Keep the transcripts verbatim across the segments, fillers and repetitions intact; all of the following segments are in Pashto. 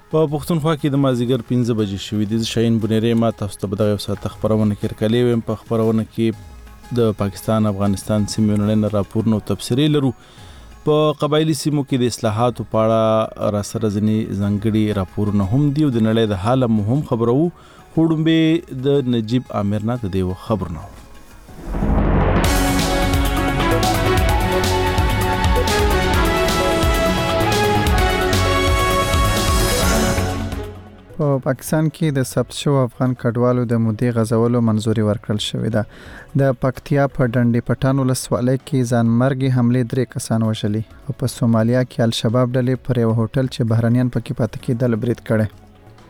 په پښتونخوا کې د مازیګر پنځه بجې شوې دي. شاهین بنيري ما تاسو ته بدغه وسه خبرونه کړکلې ویم. په خبرونه کې د پاکستان افغانستان سیمې نړۍ راپور نو تفسیری لرو. په قبایلی سیمو کې د اصلاحاتو په اړه را سره ځنی ځنګړي راپورونه هم دي او د نړۍ د حال مهم خبرو خوړمبه د نجیب عامر نه د دیو خبرونه. په پاکستان کې د ثبت شو افغان کډوالو د مودې غزولو منځوري ورکړل شوې ده. د پکتیا په ډنډي پټان ولسوالۍ کې ځانمرګي حمله درې کسان وژلي او په سومالیا کې الشباب ډلې پر یو هوټل چې بهرنیان پکې پاتې کېدل برید کړي.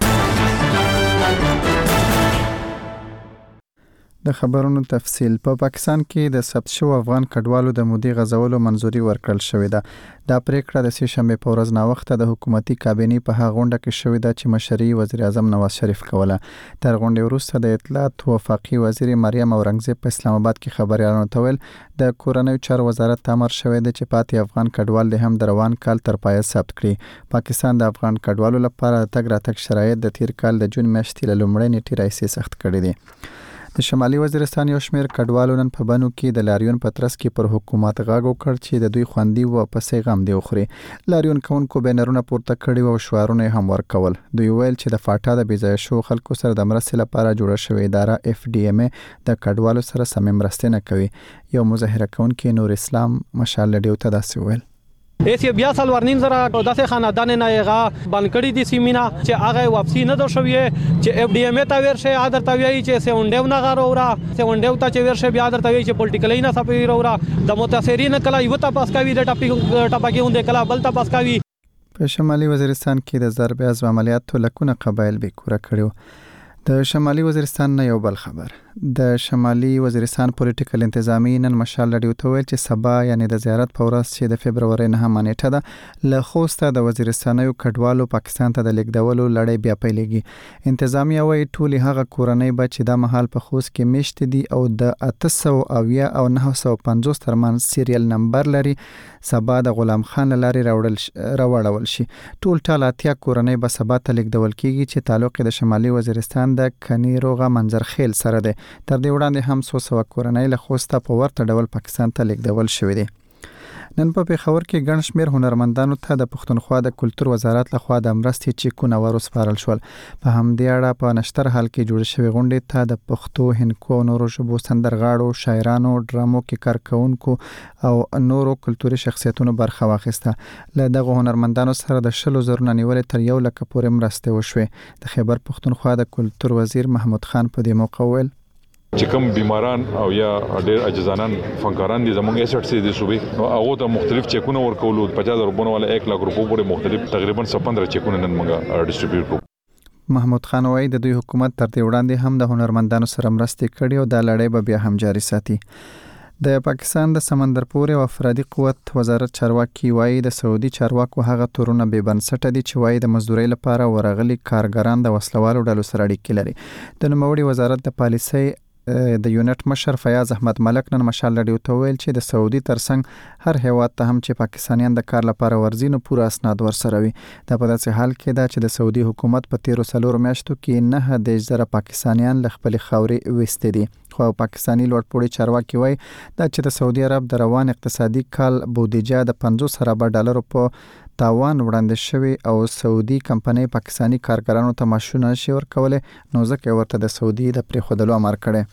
د خبرونو تفصیل. په پا پاکستان کې د ثبت شو افغان کډوالو د مودې غزولو منځوري ورکړل شوې ده. دا پریکړه د سې شنبه په ورځ نا وخته د حکومتي کابینې په هغه غونډه کې شوې ده چې مشري وزیر اعظم نواز شریف کوله. تر غونډې وروسته د اطلاعات وفاقي وزیر مریم اورنګزیب په اسلام آباد کې خبريالانو ته ویل د کورنیو چارو وزارت امر شوی دی چې پاتې افغان کډوال د هم د روان کال تر پایه ثبت کړي. پاکستان د افغان کډوالو لپاره تګ راتګ شرایط د تیر کال د جون میاشتې له لومړۍ نیټې راهیسې سخت کړي دي. د شمالي وزیرستان یو شمېر کډوالو نن په بنو کې د لاریون په ترڅ کې پر حکومت غاغو کړ چې د دوی خوندي و پسې غم دی خوري. لاریون کوونکو بنرونه پورته کړي او شعارونه هم ورکول. دوی ویل چې د فاټا د بيځای شو خلکو سره د مرستې لپاره جوړه شوې اداره اف ډي ام د کډوالو سره سم مرسته نه کوي. یو مظاهره کوونکی نور اسلام مشال لډیو ته داسې ویل ایسی بیا سال ورنین زرا داسې خاندان نه یغه بنکړی دي سیمینا چې هغه واپسی نه دو شوې چې اف ډي ام ته ورشه عادت توی چې سونډیو نه غارورا سونډیو ته چې ورشه بیا عادت توی چې پولیټیکلی نه سپیرورا د متاثرین کله یو ته پاس کوي د ټاپی ټاپکی هوند کله بل ته پاس کوي. په شمالي وزیرستان کې د ضرب ازو عملیاتو لکونه قبایل به کور کړو. د شمالي وزیرستان نه یو بل خبر. د شمالي وزیرستان پولیټیکل انتظامی نن مشال لډیو ته ویل چې سبا یعنی د زیارت په ورځ چې د فبرवरी نه مانیټه ده له خوسته د وزیرستانیو کډوالو پاکستان ته د لیکدولو لړۍ بیا پیلېږي. انتظامی وايي ټول هغه کورنۍ به چې د محل په خوست کې میشت دي او د اته سوه اویا او نه سوه پنځوس ترمن سیریل نمبر لري سبا د غلام خان لاري راوړل راوړل شي. ټول ټال اتیا کورنۍ به سبا ته لیکدول کیږي چې تعلق د شمالي وزیرستان د کنیروغه منظر خیل سره ده. تر دې وړاندې هم څو سوه کورنۍ له خوسته په ورته ډول پاکستان ته لیکدول شوې دي. نن په پیښور کې ګڼ شمېر هنرمندانو ته د پښتونخوا د کلتور وزارت لخوا د مرستې چیکونه ورسپارل شول. په همدې اړه په نشتر حال کې جوړ شوی غونډې ته د پښتو، هندکو او نورو ژبو سندرغاړو، شاعرانو، ډرامو کې کارکونکو او نورو کلتوري شخصیتونو برخه واخیسته. له دغه هنرمندانو سره د شلو زرو نیولې تر یو لک پورې مرستې وشوې. د خیبر پښتونخوا د کلتور وزیر محمود خان په دې موقع ویل چې کوم بیماران او یا ډېر عاجزانان فنکاران دي زموږ ایسټ سي دي صوبې نو هغه ته مختلف چیکونه ورکولو پچاس روپونو والا یک لک روپو پورې مختلف تقریبا پندرہ چیکونه نن موږ ډیسټریبیوټ کړو. محمود خان وايي د دوی حکومت تر دې وړاندې هم د هنرمندانو سره مرستې کړې او دا لړۍ به بیا هم جاري ساتي. د پاکستان د سمندرپورې او افرادي قوت وزارت چارواکي وايي د سعودي چارواکو هغه تورونه به بنسټه دي چې وايي د مزدورۍ لپاره ورغلي کارګران د وسلوالو ډلو سره اړیکې لري. د نوموړي وزارت د پالیسۍ د یونټ مشر فیاض احمد ملک نن مشال لډیو ته ویل چې د سعودي ترڅنګ هر هیواد ته هم چې پاکستانیان د کار لپاره ورځي نو پوره اسناد ورسره وي. دا په داسې حال کې ده چې د سعودي حکومت په تیرو څلورو میاشتو کې نه د زره پاکستانیان له خپل خاورې وستې دي. خو پاکستانی لوړپوړي چارواکي وایي دا چې د سعودي عرب د روان اقتصادي کال بودیجه د پنځوس ارب ډالرو په تاوان وړاندې شوی او سعودي کمپنۍ پاکستانی کارګرانو ته معاشونه نشي ورکولای نو ځکه ورته د سعودي د پریښودلو امر کړی.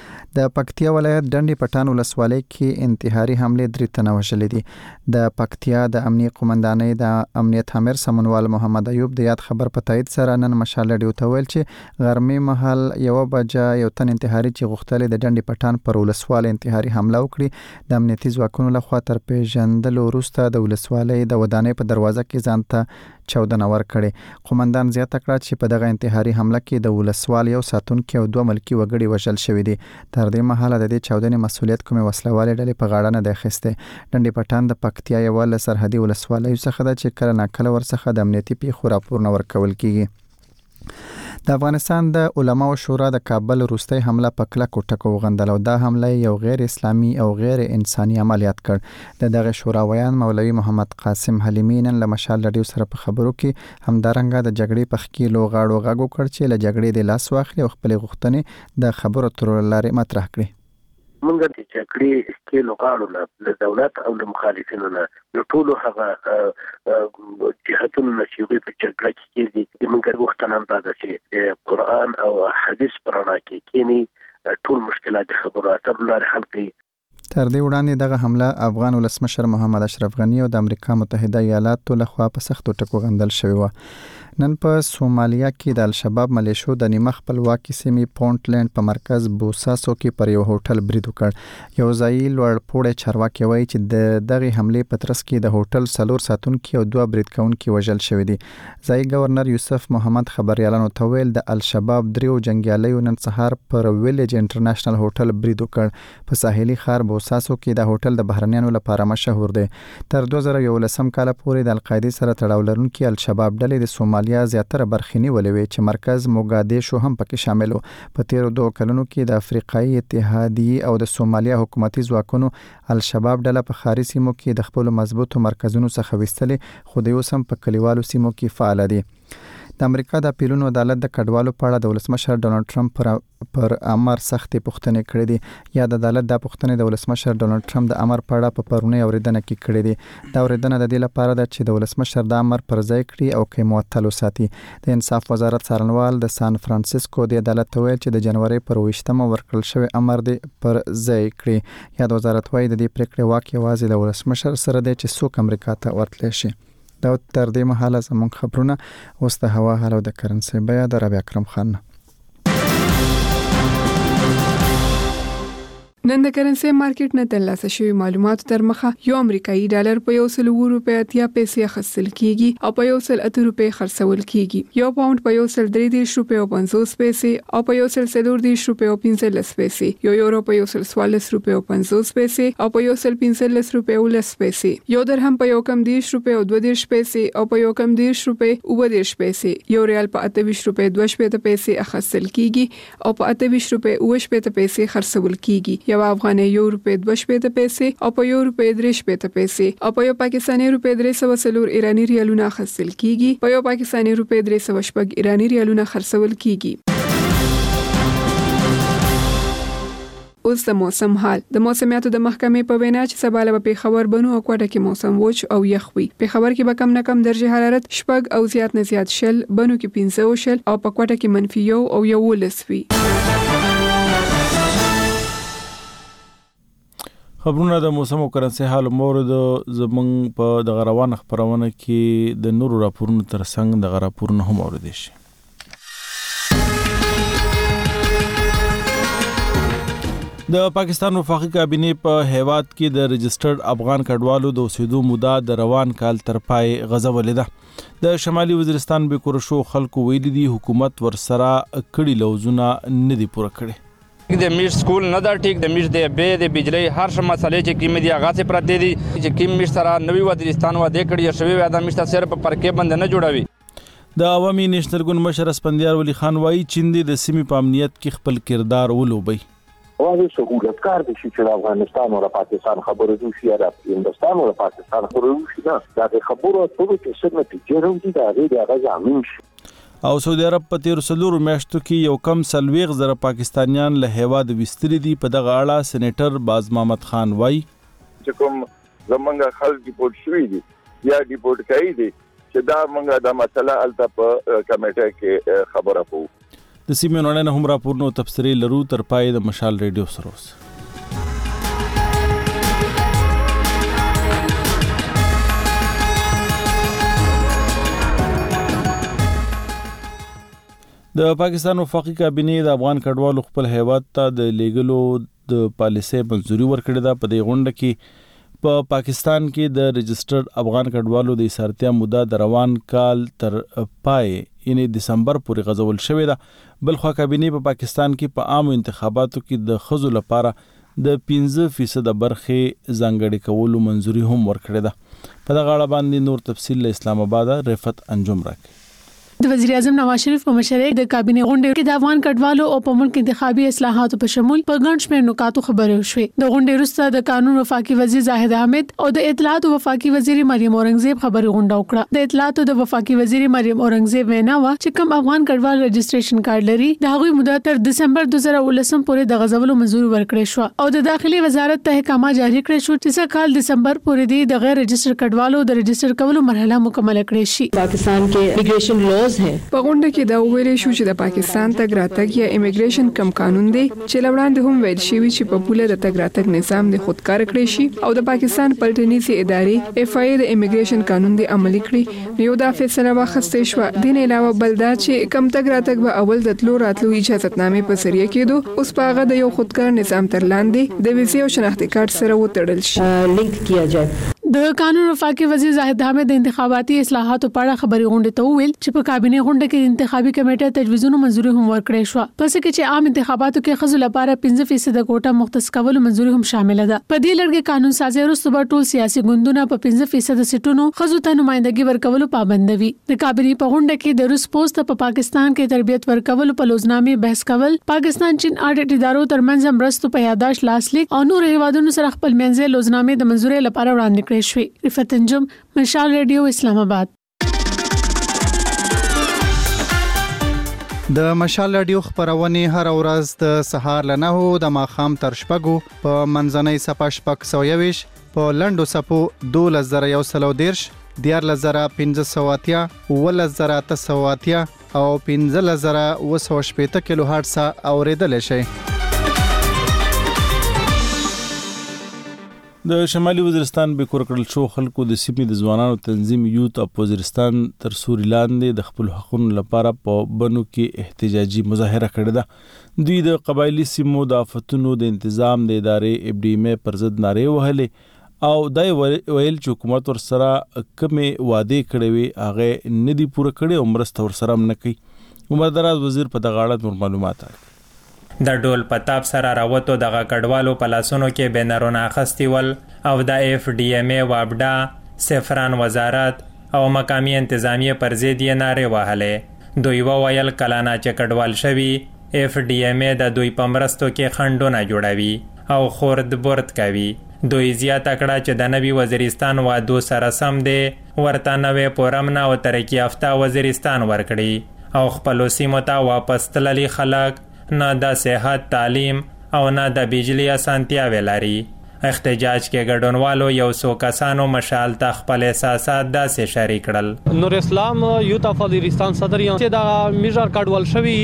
د پکتیا ولایت ډنډي پټان ولسوالۍ کې انتحاري حمله درې تنه وژلې دي. د پکتیا د امنیت قومندانۍ د امنیت امر سمونوال محمد ایوب د یاد خبر په تایید سره نن مشال لډیو ته ویل چې غرمې مهال یو بجه یو تن انتحاري چې غوښتل د ډنډي پټان پر ولسوالۍ انتحاري حمله وکړي د امنیتي ځواکونو لخوا تر پیژندلو وروسته د ولسوالۍ د ودانۍ په دروازه کې ځان ته چاودنه ورکړي. قومندان زیاته کړه چې په دغه انتحاري حمله کې د ولسوال یو ساتونکي او دوه ملکی وګړي وژل شوي دي. تر دې مهاله د دې چاودنې مسؤلیت کومې وسلوالې ډلې په غاړه نه دی اخیستی. ډنډي پټان د پکتیا یوه له سرحدي ولسوالیو څخه ده چې کله ناکله ورڅخه د امنیتي پیښو راپورونه ورکول کیږي. د افغانستان د علماو شورا د کابل وروستۍ حمله په کلکو ټکو وغندله او دا حمله یو غیر اسلامي او غیر انساني عملیات کړ. د دغه شورا ویان مولوي محمد قاسم حلیمی نن له مشال رادیو سره په خبرو کې همدارنګه د جګړې په خکیلو غاړو غاګو کړ چې له جګړې د لاس واخلي او خپل غوښتنې د خبرو ترلو لارې مطرح کړي. موږ د جګړې کې لوغاړو نه د دولت او د مخالفینو نه د ټولو هغه جهاتونو نه چې په جګړه کې کېږي د موږ غوښتنه هم ده چې د قرآن او حدیث پر رڼا کې کېني ټول مشکلات د خبرو اترو لارې حل کړي. تر دې وړاندې دغه حمله افغان ولسمشر محمد اشرف غنی او د امریکا متحده ایالاتو لخوا په سختو ټکو غندل شوی و. نن په سومالیا کې د الشباب ملیشو د نیمه خپلواکي سیمې پونټلند په مرکز بوساسو کې پر یو هوټل برید وکړ. یو ځایي لوړ پوړی چارواکي وایي چې د دغه حملې په ترڅ کې د هوټل څلور ساتونکي او دوه برید کوونکي وژل شوي دي. ځایي گورنر یوسف محمد خبريالانو ته ویل د الشباب دریو جنگیالیو نن سهار پر ویلج انټرنیشنل هوټل برید وکړ. په ساحلي ښار بوساسو کې د هوټل د بهرنیانو لپاره مشهور دی. تر دوه زره یولسم کال پورې د القاعده سره تړاو لرونکي الشباب ډلې د سومالیا یا زیاتره برخې نیولې چې مرکز موګادیشو هم پکې شامل و. په تیرو دوه کلونو کې د افریقایي اتحادیې او د سومالیا حکومتي ځواکونو الشباب ډله په ښاري سیمو کې د خپل مضبوطو مرکزونو څخه وستلې، خو د اوس هم په کلیوالو سیمو کې فعال دي. د امریکا د اپیلونو عدالت د کډوالو په اړه د ولسمشر ډونالد ټرمپ پر پر امر سختې پوښتنې کړې دي. یا د عدالت د پوښتنې د ولسمشر ډونالد ټرمپ د امر په اړه په پرونی اوریدنه کې کړې دي. دا اوریدنه د دې لپاره ده چې د ولسمشر د امر پر ځای کړي او کې معطل وساتي. د انصاف وزارت څارنوال د سان فرانسیسکو د عدالت ته ویل چې د جنوري پر ویشتمه ورکړل شوی امر دی پر ځای کړي. یا د وزارت وايي د دې پریکړې واک یوازې د ولسمشر سره دی چې څوک امریکا ته ورتلی شي. دا تر دې مهاله زموږ خبرونه اوس د هوا حال او د کرنسي بیا د ربيع اکرم خان. نن د کرنسي مارکیټ نه ترلاسه شوی معلومات تر مخه یو امریکایي ډالر په یو سل روپیا اتیا پیسې خرڅل کیږي او په یو سل اته روپیا خرڅول کیږي. یو پاوند په یو سل درې دیرش روپیا او پنځوس پیسې او په یو سل څلور دیرش روپیا او پنځلس پیسې. یو یورو په یو سل څوارلس روپیا او پنځوس پیسې او په یو سل پنځلس روپیا او لس پیسې. یو درهم په یو کم دیرش روپیا او دوه دیرش پیسې او په یو کم دیرش روپیا او اووه دیرش پیسې. یو ریال په اته ویشت روپیا دوه شپېته پیسې خرڅل کیږي او په اته ویشت روپیا اووه شپېته پیسې خرڅول کیږي. یو افغاني یو روپیا دوه شپېته پیسې او په یو روپیا درې شپېته پیسې او په یو پاکستاني روپیا درې سوه څلور ایرانی ریالونه خرڅل کیږي. په یو پاکستاني روپیا درې سوه شپږ ایرانی ریالونه خرڅول کیږي. اوس د موسم حال. د موسمیاتو د محکمې په وینا چې سبا له پیښور بنو او کوټه کې موسم وچ او یخ وي. پیښور کې به کم نه کم درجه حرارت شپږ او زیات نه زیات شل، بنو کې پنځه او شل او په کوټه کې منفي یو او یوولس وي. خبرونه د موسم او کرنسي حال مورد زمنګ په د غروان خبرونه کې د نورو راپورونو ترڅنګ د غراپورونو هم اوریدل شي. د پاکستان وفاقي کابینې په هیواد کې د رجسټرډ افغان کډوالو د اوسېدو موده د روان کال تر پای غځولې ده. د شمالي وزیرستان به کورشو خلکو ویلي دي حکومت ورسره کړي لوزونه نه دي پوره کړي. د میش سکول نه دا ټیک د میش د به د بجلی هر څه مسلې چې کیمه دی هغه څه پر دي چې کیم میش سره نوی وزیرستان و د کړي شوی و د میش صرف پرکې بند نه جوړوي. د عوامي نېشنل ګوند مشر اسپندیار ولی خان وایي چین د سیمې په امنیت کې خپل کردار ولوبي. وايي سهولت کار دي چې د افغانستان او پاکستان خبرو دوی یا د هندستان او پاکستان خبرو دوی دا د خبرو ټول کې څنګه پیژنو دي دا غي د غزامین او سعودي عرب په تیر سلور میاشتو کې یو کم سلويغ زره پاکستانیان له هیواد وستري دي. په دغه اړه سېنیټر باز محمد خان وایي چې کوم زمونږ خلک ډیپورټ شوي دي یا ډیپورټ کوي دي چې دا موږ دا مسله الته په کمیټه کې خبره کوو. د سیمې نړۍ هم راپورونو تفسیري لرو تر پای د مشال ریډیو سره اوس. د پاکستان وفاقي کابینې د افغان کډوالو خپل هیواد ته د لیګلو د پالیسۍ منځوري ورکړې ده. په دې غونډه کې په پا پاکستان کې د رجسټرډ افغان کډوالو د ایثارتیا موده د روان کال تر پای یعنی دسمبر پورې غځول شوې ده. بلخوا کابینې په پا پاکستان کې په عامو انتخاباتو کې د ښځو لپاره د پنځه فیصد برخې ځانګړې کولو منځوري هم ورکړې ده. په دغه اړه باندې نور تفصیل له اسلام آباد رفت انجم راکړي. د وزیر اعظم نواز شریف په مشرۍ د کابینه غونډې کې د افغان کډوالو او په ملک انتخابي اصلاحاتو په شمول په ګڼ شمېر نکاتو خبرې وشوې. د غونډې وروسته د قانون وفاقي وزیر زاهد احمد او د اطلاعات وفاقي وزیر مریم اورنګزیب خبري غونډه وکړه. د اطلاعات د وفاقي وزیر مریم اورنګزیب وینا و چې کوم افغان کډوال رجسټریشن کارت لري د هغوی مدت تر دسمبر دوه زره ولسم پورې د غزولو منځوري ورکړې شو او د داخلي وزارت ته احکامات جاری کړې شو چې سکهال دسمبر پورې د غیر رجسټر کډوالو د رجسټر کولو مرحله مکمل کړې شي. پاکستان کې امیګریشن لاز ہیں. په غونډه کې دا ویل شو چې د پاکستان تګ راتګ یا امیګریشن کم قانون دی چې لوړاندې هم ویل شوی چې په پوله د تګ راتګ نظام د خودکار کړی شي او د پاکستان پلټنیزي ادارې اف آی د امیګریشن قانون دی عملي کړی. یو دا فیصله واخستې شو. دین علاوه بل دا چې کم تګ راتګ به اول د تلو راتلو اجازهتنامې په ذریعہ کېدو اوس په هغه د یو خودکار نظام تر لاندې د ویزې او شناختی کارت سره وتړل شي. لینک کیا جائے. د قانون وفاقي وزیر زاهد احمد د انتخاباتي اصلاحاتو په اړه خبري غونډه ته ویل چې په کابینه غونډه کې انتخابي کمیټه تجویزونو منځوري هم ورکړې شو. پس کې چې عام انتخاباتو کې خزو لپاره پنځه فیصد کوټه مختص کول منځوري هم شامل ده. په دې لړ قانون سازي وروسته ټول سیاسي ګوندونه په پنځه فیصد سیټونو خزو ته نمائندګي ورکول پابندوي. د کابینه په غونډه کې د روس پوسټ په پاکستان کې تربیت ورکول په لوزنامې بحث کول، پاکستان چین اډیټ ادارو ترمنځ مرستو په یاداش لاسلیک او نور هیوادونو سره خپل منځي لوزنامې د منځوري لپاره وړاندې کړې شوې. رفعت انجم، مشال ریډیو، اسلام آباد. د مشال رادیو خبرونه هر ورځ د سهار له نهو د ماښام تر شپږو په منځنۍ صفه شپږ سوه یویش په لنډو صفو دولس زره یو سل او دیرش، دیارلس زره پنځه سوه اتیا، اوولس زره اته سوه اتیا او پنځلس زره اوه سوه شپېته کیلو هرټز اورېدلی شئ. د شمالي وزیرستان به کور کړل شو خلکو د سیمې د ځوانانو تنظیم یوت اپ وزیرستان تر سوري لاندې د خپل حقوقو لپاره په بنو کې احتجاجي مظاهره کړې ده. دوی د قبایلی سیمو د آفتونو د تنظیم د ادارې اف ډي ایم پر ضد نارې وهلې او دای ویل چې حکومت ور سره کمې وعده کړې وي هغه نه دی پوره کړي او مرسته ور سره نه کوي. عمر دراز وزیر په دغه اړه نور معلومات راکړي. د ډول پتاب سره راوتو دغه کډوالو په لاسونو کې بینرونه اخیستي ول او د اف ډي ایم ای وابډا، سفران وزارت او مقامی انتظامیه پر ضد یې نارې وهلې. دوی وویل کله نه چې کډوال شوي اف ډي ایم ای د دوی په مرستو کې خنډونه جوړوي او خورد برد کوي. دوی زیاته کړه چې د نوي وزیرستان وعدو سره سم دی ورته نوې پورمنه او ترقي یافته وزیرستان ورکړي او خپلو سیمو ته واپس تللي خلک نه د صحت، تعلیم او نه د بجلی اسانتیاوې لري. احتجاج کې ګډونوالو یو څو کسانو مشال ته خپل احساسات داسې شریک کړل. نور اسلام یوت اف وزیرستان صدر یم چې دا میجر کډوال شوی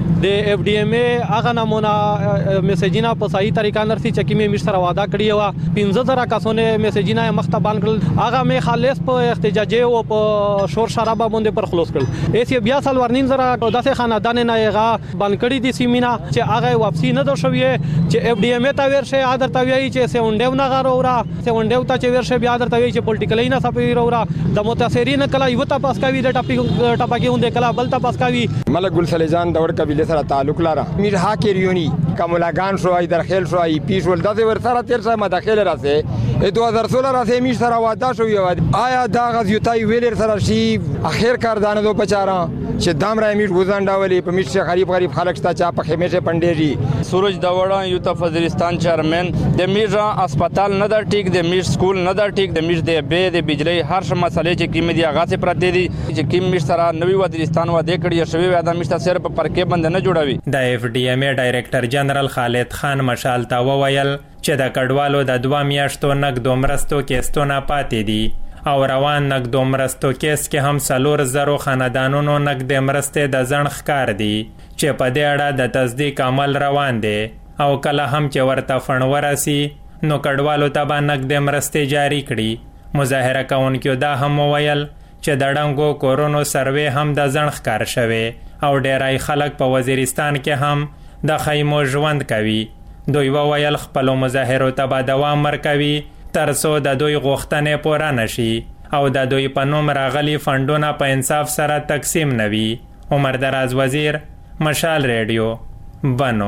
د اف ډي ایم ای هغه نمونه میسیجونه په صحیح طریقه نرسي چې کیمه مشتره وعده کړی و پنځه زره کسونه میسیجونه مختبان کړل هغه می خالص په احتجاجي او په شور شرابه باندې پر خلاص کړل. ایس بیا سال ورنین زره داسې خاندان نه هغه بان کړی دي سیمینا چې هغه واپسی نه دو شوی چې اف ډي ایم ای تا ورشه عادت تا وی چې سونډیو نه غاورا سونډیو تا چې ورشه بیا عادت وی چې پولیټیکلی نه سپیرورا د متاثرین کله یو تا پاس کاوی د ټاپی ټاپکی هوند کله بل تا پاس کاوی. ملک ګل سلیجان د ور قبیله سره تعلق لاره میر هاکریونی کملاگان شو ای درخیل شو ای پیش ول داسې ور سره تیر سره مداخله راځي دو هزار سولہ راځي میر سره واده شو یو آیا دا غزیوتای ویلر سره شي اخر کاردان دو پچارا چې دام را میر وزنډاولي په میر غریب غریب خلک ستا چا په خیمه پندېږي. سورج داوړه یوت اف وزیرستان چیرمن د میر هسپتال نه در ټیک د میر سکول نه در ټیک د میر د به د بجلی هر څه مسلې چې کیمه دی هغه څه پرته دي چې کیم میر سره نوی وزیرستان و د کړي شوی و د میر سره په پرکې بند نه جوړوي. د اف ډي ایم ای ډایریکټر جنرال خالد خان مشال تا وویل چې د کډوالو د دوه میاشتو نقدو مرستو کېستونه پاتې دي او روان نقدو مرستو کېس کې هم څلور زرو خاندانونو نقد مرستې د ځنډ ښکار دي چې په دې اړه د تصدیق عمل روان دی او کله هم چې ورته فنډ ورسي نو کډوالو ته به نقد مرستې جاری کړي. مظاهره کوونکو دا هم وویل چې د ډنګو کورونو سروې هم د ځنډ ښکار شوی او ډیری خلک په وزیرستان کې هم د خیمو ژوند کوي. دوی وویل خپلو مظاهرو ته به دوام ورکوي تر څو د دوی غوښتنې پوره نشي او د دوی په نوم راغلي فنډونه په انصاف سره تقسیم نوي. عمر دراز وزیر، مشال ریډیو، بنو.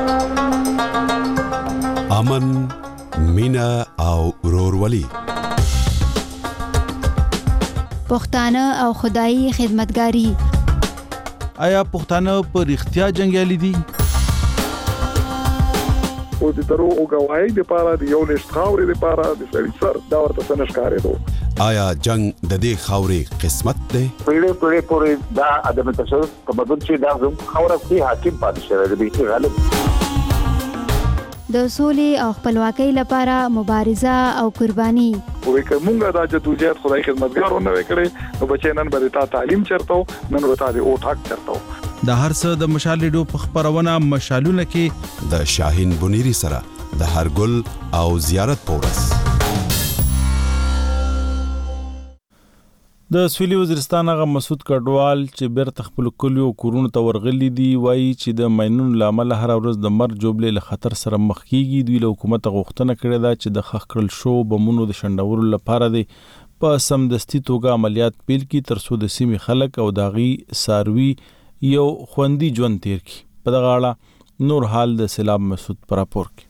امن، مینا او ورورولي، پښتانه او خدایي خدمتګاری، آیا پښتانه په رښتیا جنگیالي دي؟ او د درو او غواړي د پاره د یو لښت خاورې د پاره د سړي سر دا ورته څنګه ښکارې دو. آیا جنگ د دې خاورې قسمت دی؟ پیړې پیړې پورې دا ادم تشدد په بدل چې دا خاوره کې حاکم پاتې شوی دی به غالب. د سولې او خپلواکۍ لپاره مبارزه او قرباني. وې کومه دا جدوجہد خدای خدمتګارونه وکړي نو بچی نن به تا تعلیم چرته نن به تا د او ټاک چرته. د هر څه د مشال ریډیو په خبرونه مشالونه کې د شاهین بنيري سره د هرګل او زیارت پورس. د سویلي وزیرستان هغه مسعود کډوال چې بیرته خپل کلیو کورونو ته ورغلي دي وایي چې د ماینونو لامل هر ورځ د مرګ جوړلې له خطر سره مخ کیږي. دوی له حکومت غوښتنه کړې ده چې د خخ کړل شو بمونو د شندورو لپاره دی په سمدستي توګه عملیات پیل کی تر څو د سیمې خلک او داغي ساروي یو خوندي ژوند تیر کی. په دغه اړه نور حال د سیلاب مسعود پر راپور کې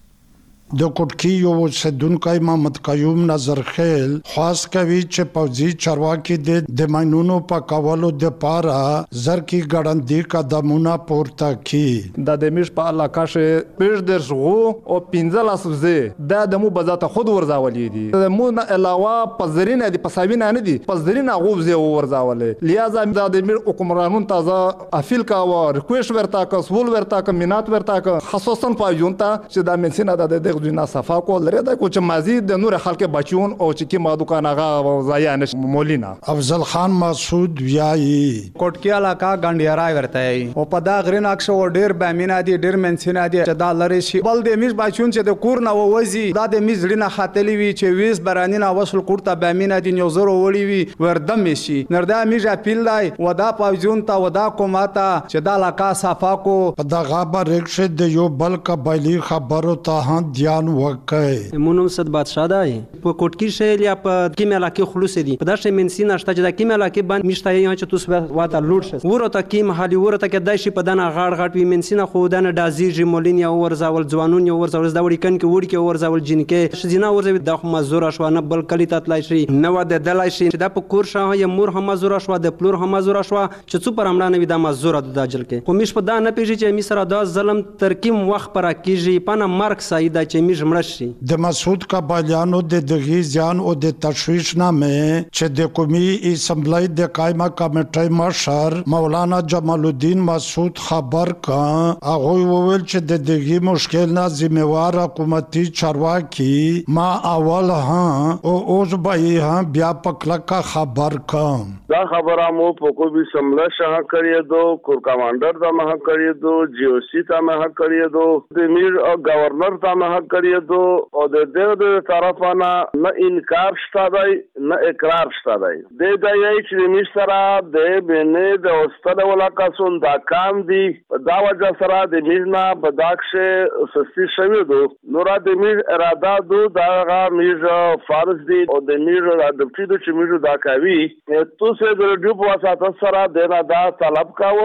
د کوټکی یو سدونکای محمد قیوم نظر خیل خاص کوي چې پوځي چارواکي د ماینونو په کولو د پاره زر کی ګړندې قدمونه پورته کی. د دمیش په علاقه شه پیر درشغو او پنځلاس زه د دمو بذات خود ورزاولې دي. د مو نه علاوه پزرینه دي پساوینه نه دي پزرینه غوب زه ورزاولې لہذا د دمیر حکمرانون تازه افیل کا و ریکوست ورتا کا سول ورتا کا مینات ورتا کا خصوصا پاجونتا چې د منسینه د د دوی صفا کو لري دا کو چې مزید د نور خلک بچون او چې کی ما دکان هغه ضایع نش مولینا. افضل خان مسعود ویایي کوټکی علاقہ غنډیرای ورته او په دا غرین اکشو ډیر بامینه دي ډیر منسینه دي چې دا لري شي بل د میز بچون چې د کور نه ووزي دا د میز لري نه خاتلی وی چې ویس برانینه وصل کوړه بامینه دي نو زرو وړي وی وردم شي نردا میز اپیل لای ودا پاوجون تا ودا کوماتا چې دا علاقہ صفا کو په دا غابه رکشه د یو بل قبایلی خبرو ته هم وکای مونږ صد بادشاہ دی په کوټکی شیل یا په کیمه علاقه خلوص دي په داسې منسین نشته چې د کیمه علاقه باندې مشته یا چې تاسو واته لوټ شي ورته کیم حالي ورته کې دای شي په دنه غاړ غاټ وی منسین خو دنه دازیج مولین یا ورزاول ځوانون یا ورزاول د وړي کن کې وړي کې ورزاول جنکه شزینا ورزاول د خو مزور شو نه بل کلی تطلای شي نو د دلای شي چې د په کور شاه یا مور هم مزور شو د پلور هم مزور شو چې څو پر امړه نه وي د مزور د داجل کې خو مش په دا نه پیږي چې می سره دا ظلم ترکیم وخت پر کیږي پنه مرګ سایدا چې می د مسعود قبایلیانو د دغه ځان او د تشویش نامه چې د قومي اسمبلی د قائمه کمیټې مشر مولانا جمال الدین مسعود خبر کا هغه وویل چې د دغه مشکل نه ذمہوار حکومتي چارواکي ما اول ها او اوس به ها بیا پکلکا خبر کم دا خبره مو په کومي اسمبلی شاه کړی دو کور کمانډر دا مه کړی دو جی او سی ته مه کړی دو د میر او گورنر ته مه کړی دو او د دې د طرفانه نه انکار شته دی نه اقرار شته دی د دې چې د مشره د بنه د اوستله ولاکا سون دا کام دی دا وجه سره د میرنا بداکشه سستی شوی دو نور د میر اراده دو دا غا میر فارس دی او د میر د پټو چې میر دا کوي تو سه د ریډیو په واسطه سره د نه دا طلب کاوه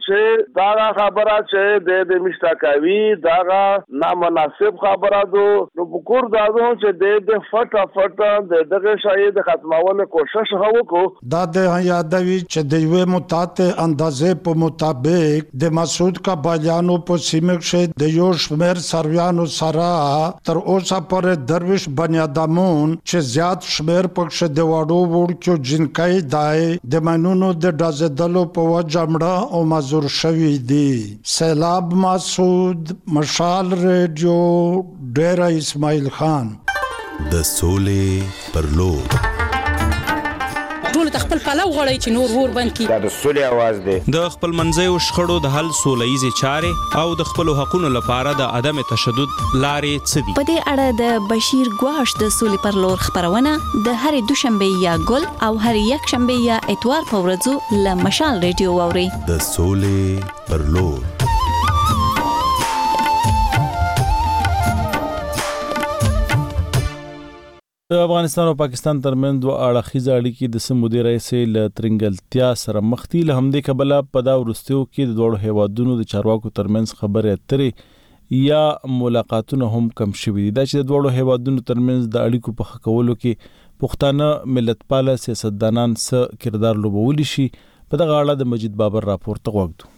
چې دا خبره چې د د مشتا کوي دا غا نامناسب خبره دو نو بکور دادو چې د د فټا فټا د دغه شاید ختمولو کوشش وکړو دا د یادوي چې د یو متات اندازې په مطابق د مسعود قبایلیانو په سیمه کې د یو شمیر سرویانو سره تر اوسه پر درویش بنیادمون چې زیات شمیر پکښه د واړو وړکو جنکای دای د مانونو د دازدلو په وجمړه او مزور شوی دی. سیلاب مسعود مشال ریډیو ډیر اسماعیل خان د سولې پر لور ټول تخپل پلو غړی چې نور ور بند کی دا د سولې आवाज دی د خپل منځي او شخړو د حل سولېزي چارې او د خپل حقوقو لپاره د عدم تشدد لارې څدي. په دې اړه د بشیر ګواش د سولې پر لور خبرونه د هر دوشنبه یا ګل او هر یک شنبه یا اتوار په ورځو ل مشال ریډیو ووري د سولې پر لور. د افغانستان او پاکستان ترمنځ دوه اړخیزه اړیکې د سمودي رئیس له ترنګلتیا سره مخ دي. له همدې کبله په دا وروستیو کې د دوه هیوادونو د چارواکو ترمنځ خبرې اترې یا ملاقاتونه هم کم شوي دي. دا چې د دوه هیوادونو ترمنځ د اړیکو په ښه کولو کې پښتانه ملتپاله سیاستدانان څه کردار لوبولی شي په دغه اړه د مجید بابر راپور ته وګورئ.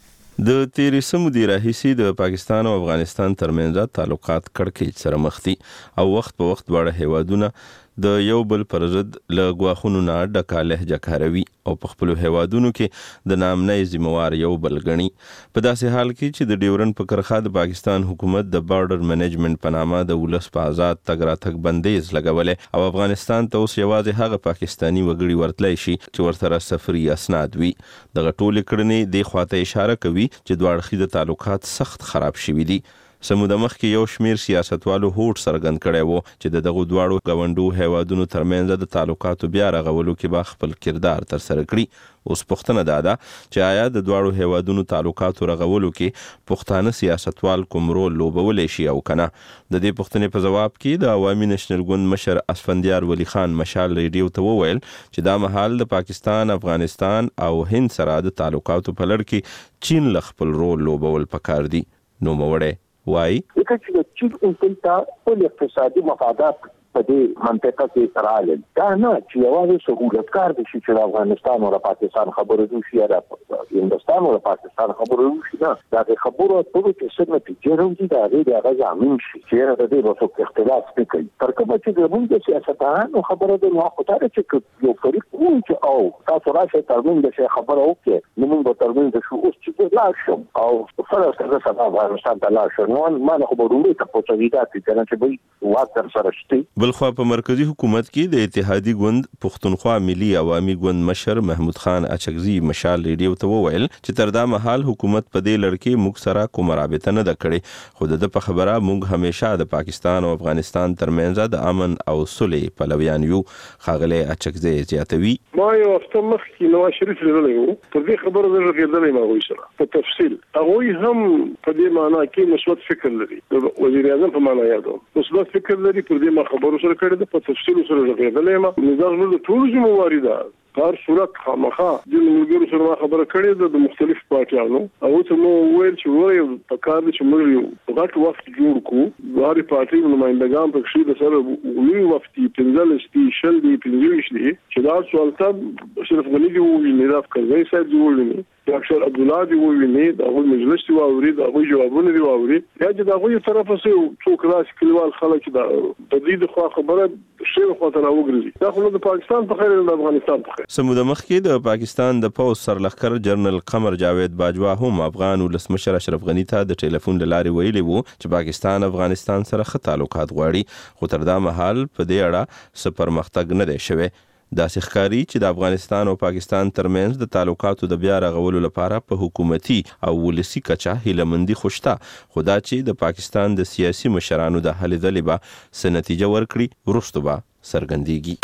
د تیریسمو دی راهیسې د پاکستان او افغانستان ترمنځ تعلقات کړکېچ سره مخ دي او وخت په وخت دواړه هیوادونه د یو بل پر ضد له ګواښونو نه ډکه لهجه کاروي او په خپلو هیوادونو کې د نامنۍ ذموار یو بل ګڼي. په داسې حال کې چې د ډیورنډ په کرښه د پاکستان حکومت د بارډر منیجمنټ په نامه د ولس په آزاد تګ راتګ بندیز لګولی او افغانستان ته اوس یوازې هغه پاکستاني وګړي ورتلی شي چې ورسره سفري اسناد وي. دغه ټولې کړنې دې خواته اشاره کوي چې دوه اړخیز تعلقات سخت خراب شوي دي. سموده مخکې یو شمیر سیاستوالو هوډ څرګند کړی و چې د دغو دواړو ګاونډو هیوادونو ترمنځ د تعلقاتو بیا رغولو کې به خپل کردار ترسره کړي. اوس پوښتنه دا ده چې آیا د دواړو هیوادونو تعلقاتو رغولو کې پښتانه سیاستوال کوم رول لوبولی شي او که نه؟ د دې پوښتنې په ځواب کې د عوامي نشنل ګوند مشر اسفندیار ولی خان مشال ریډیو ته وویل چې دا مهال د پاکستان، افغانستان او هند سره د تعلقاتو په لړ کې چین له خپل رول لوبول پکار دي. نوموړی وایي ځکه چې د چین دلته ټول اقتصادي مفادات په دې منطقه کې راغلل. دا نه چې یوازې سهولتکار دي چې د افغانستان او پاکستان خبرې وشي یا د هندوستان او پاکستان خبرې وشي، نه، دا د خبرو اترو چې څه نتیجې راوځي د هغې د هغه ضامن شي چې د دې به څوک اختلاف نه کوي. تر کومه چې زموږ د سیاستوالانو خبره ده، نو خو دا ده چې یو فریق وایي چې او تاسو راشئ ترمنځ د شی خبره وکړئ، نو موږ به ترمنځ شو. اوس چې زه لاړ شم او فرض کړه زه سبا افغانستان ته لاړ شم، نو ما نه خو به لومړی ته پوښتنې داسې که نه چې دوی واک درسره شته. بلخوا په مرکزی حکومت کې د اتحادی ګوند پښتونخوا ملي عوامي ګوند مشر محمود خان اچکزي مشال ریډیو ته وویل چې تر دا مهال حکومت په دې لړ کې موږ سره کومه رابطه نه ده کړې، خو د په خبره موږ همیشه د پاکستان او افغانستان ترمنځ د امن او صلح پلویان یو. ښاغلی اچکزي زیاتوي ما یو هفته مخکې نواز شریف لیدلی و، پر دې خبره زه غږېدلی یم هغوی سره په تفصیل. هغوی هم په دې معنا کې مثبت فکر لري، د وزیر اعظم په معنا یادوم مثبت فکر لري. پر دې ما خبرو سره کړې ده، په تفصیل سره غږېدلی یم. نو دا زموږ د ټولو ذمهواري ده. هر صورت خامخا د ملګرو سره ما خبره کړې ده د مختلف پارټیانو، او ته مو ویل چې وایي په کار دي چې موږ یو غټ وخت جوړ کړو. د هرې پارټۍ نمایندګان پکښې د سره لوی وخت دي، پنځلس دي، شل دي، پنځه دي، چې دا سوالته اشرف غني دي وویني، دا کرزی صاحب دي وویني، ډاکټر عبدالله دي وویني، د هغوی مجلس دي واوري، د هغوی جوابونه دي واوري، یا چې د هغوی طرفه څه څوک راشي کلیوال خلک د دې د خوا خبره شعر خواته راوګرځي. دا خو د پاکستان په خیر د افغانستان په خیر. سموده مخکې د پاکستان د پوځ سرلښکر جنرال قمر جاوید باجوا هم افغان ولسمشر اشرف غني ته د ټلیفون له لارې ویلي وو چې پاکستان افغانستان سره ښه تعلقات غواړي، خو تر دا مهال په دې اړه څه پرمختګ نه دی شوی. داسې ښکاري چې د افغانستان او پاکستان ترمنځ د تعلقاتو د بیا رغولو لپاره په حکومتي او ولسي کچه هیلهمندي خو شته، خو دا چې د پاکستان د سیاسي مشرانو د هلې ځلې به څه نتیجه ورکړي وروستو به څرګندېږي.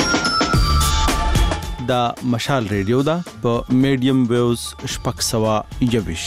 دا مشال ریډیو ده په میډیم ویوز شپږ سوه یویش.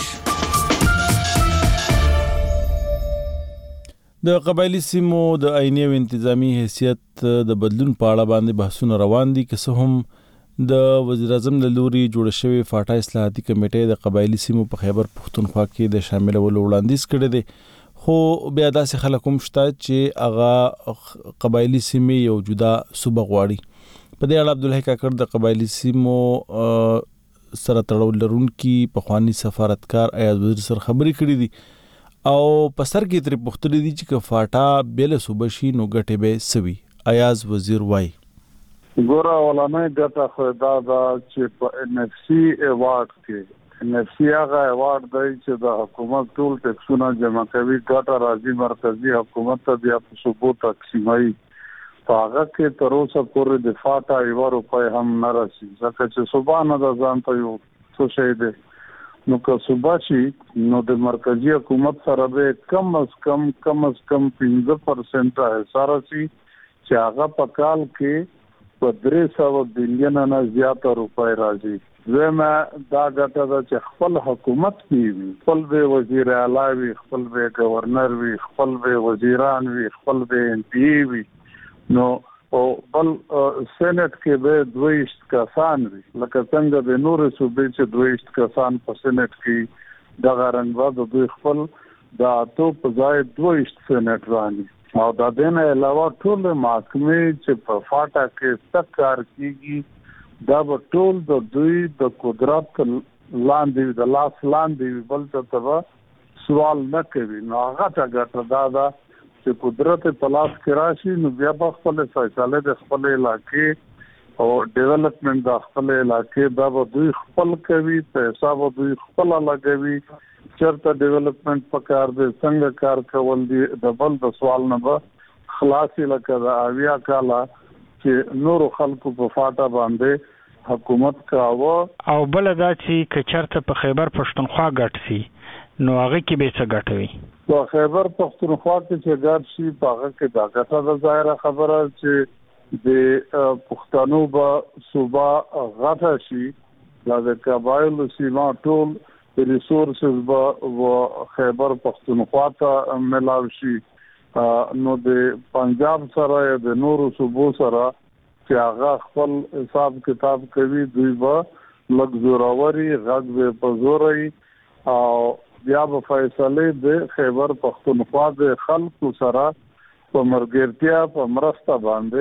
د قبایلی سیمو د آئینی او انتظامی حیثیت د بدلون په اړه باندې بحثونه روان دي، که څه هم د وزیر اعظم له لوري جوړه شوې فاټا اصلاحاتي کمیټې د قبایلی سیمو په خیبر پښتونخوا کې د شاملولو وړاندیز کړی دی، خو بیا داسې خلک هم شته چې هغه قبایلی سیمې یو جدا صوبه غواړي. په دې اړه عبدالحی کاکړ د قبایلی سیمو سره تړاو لرونکي پخواني سفارتکار ایاز وزیر سره خبرې کړې دي او په سر کې ترې پوښتنې دي چې که فاټا بېله صوبه شي نو ګټې به څه وي. ایاز وزیر وایي ګوره اولنۍ ګټه خو دا ده چې په ان اف سی ایوارډ کې ان اف سی هغه ایوارډ دی چې د حکومت ټول ټیکسونه جمع کوي، ګټه راځي مرکزي حکومت ته، بیا په صوبو تقسیموي. په هغه کې تر اوسه پورې د فاټا یوه روپۍ هم نه رسي، ځکه چې صوبه نه ده ځان ته یو څه شی دی. نو که صوبه شي نو د مرکزي حکومت سره به کم از کم کم از کم پنځه پرسنټه حصه رسي، چې هغه په کال کې په درې سوه بلیونه نه زیاته روپۍ راځي. دویمه دا ګټه ده چې خپل حکومت کې وي، خپل به وزیر اعلی وي، خپل به گورنر وي، خپل به وزیران وي، خپل به ایم پی وي، نو او بل سېنات کې به دویشت کسان وي، لکه څنګه د نورو صوبې چې دویشت کسان په سېنات کې دغه رنګ به د دوی خپل د اتو په ځای دویشت سېنات راني. او د دې نه علاوه ټول محکمې چې په فاټا کې سخت کار کیږي دا به ټول د دوی د قدرت لاندې د لاس لاندې بل څه سوال نه کوي. نو هغه ته ګټه دا ده چې قدرت په لاس کې راشي نو بیا به خپل فیصله د خپل علاقې او ډیولپمنٹ د خپل علاقې دا به دوی خپل کوي، پیسې به دوی خپل لګوي، چرته ډیولپمنٹ پکار دی، څنګه کار کول دي، د بل د سوال نه به خلاصي لکه د اویا کاله چې نور خلکو په فاټا باندې حکومت کاوه. او بل دا چې کچرته په خیبر پښتونخوا ګټ سي نو هغه کې به څه ګټوي؟ په خیبر پښتونخوا کې چې ګټ شي په هغه کې دا ګټه ده ظاهره خبره چې د پښتنو به صوبه غټه شي، دا د قبایلو سیمه ټول ریسورسز به و خیبر پښتونخوا ته ملاو شي. نو د پنجاب سره د نورو صوبو سره چې هغه خپل حساب کتاب کوي دوی به لږ زوروري غږ به په زوري او بیا به فیصله د خیبر پښتونخوا د خلکو سره په مرګرتیا په مرسته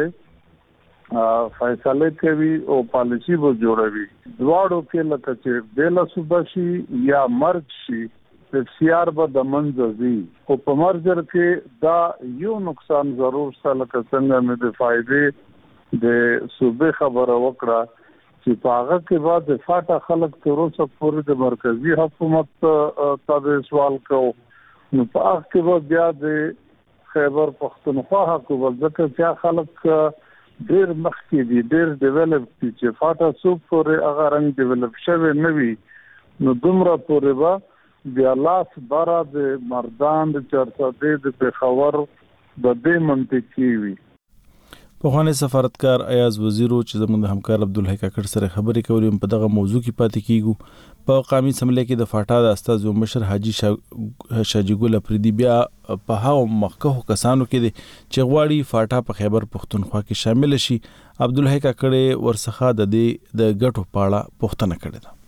باندې فیصله کوي او پالیسی به جوړوي. دواړو کې لکه چې بل صوبه شي یا مرګ شي د سیار به د منځ ځي، او په مرجر کې دا یو نقصان ضرور سره لکه څنګه مې د فائدې د صوبې خبره وکړه چې په هغه کې بعد د فاټا خلک تر اوسه پورې د مرکزی حکومت ته سوال کوي. نو په هغه کې به بیا د خیبر پښتونخوا حکومت ځکه چې خلک ډېر مخکې دي، ډېر ډیولپ دي چې فاټا څوک پورې هغه رنګ ډیولپ شوی نه وي، نو دومره پورې به بیا لاس بارا د مردان د چارسدې د پېښور د دې منطقي وي. پخوانی سفارتکار ایاز وزیرو چې زموږ د همکار عبدالحی کاکړ سره خبرې کولې په دغه موضوع کې پاتې کیږو. په قومي اسمبلی کې د فاټا د استازو مشر حاجی شاجي ګل افریدي بیا په هغه مخکښو کسانو کې دي چې غواړي فاټا په خیبر پښتونخوا کې شامل شي. عبدالحی کاکړ ورڅخه د دې د ګټو په اړه پوښتنه کړې ده.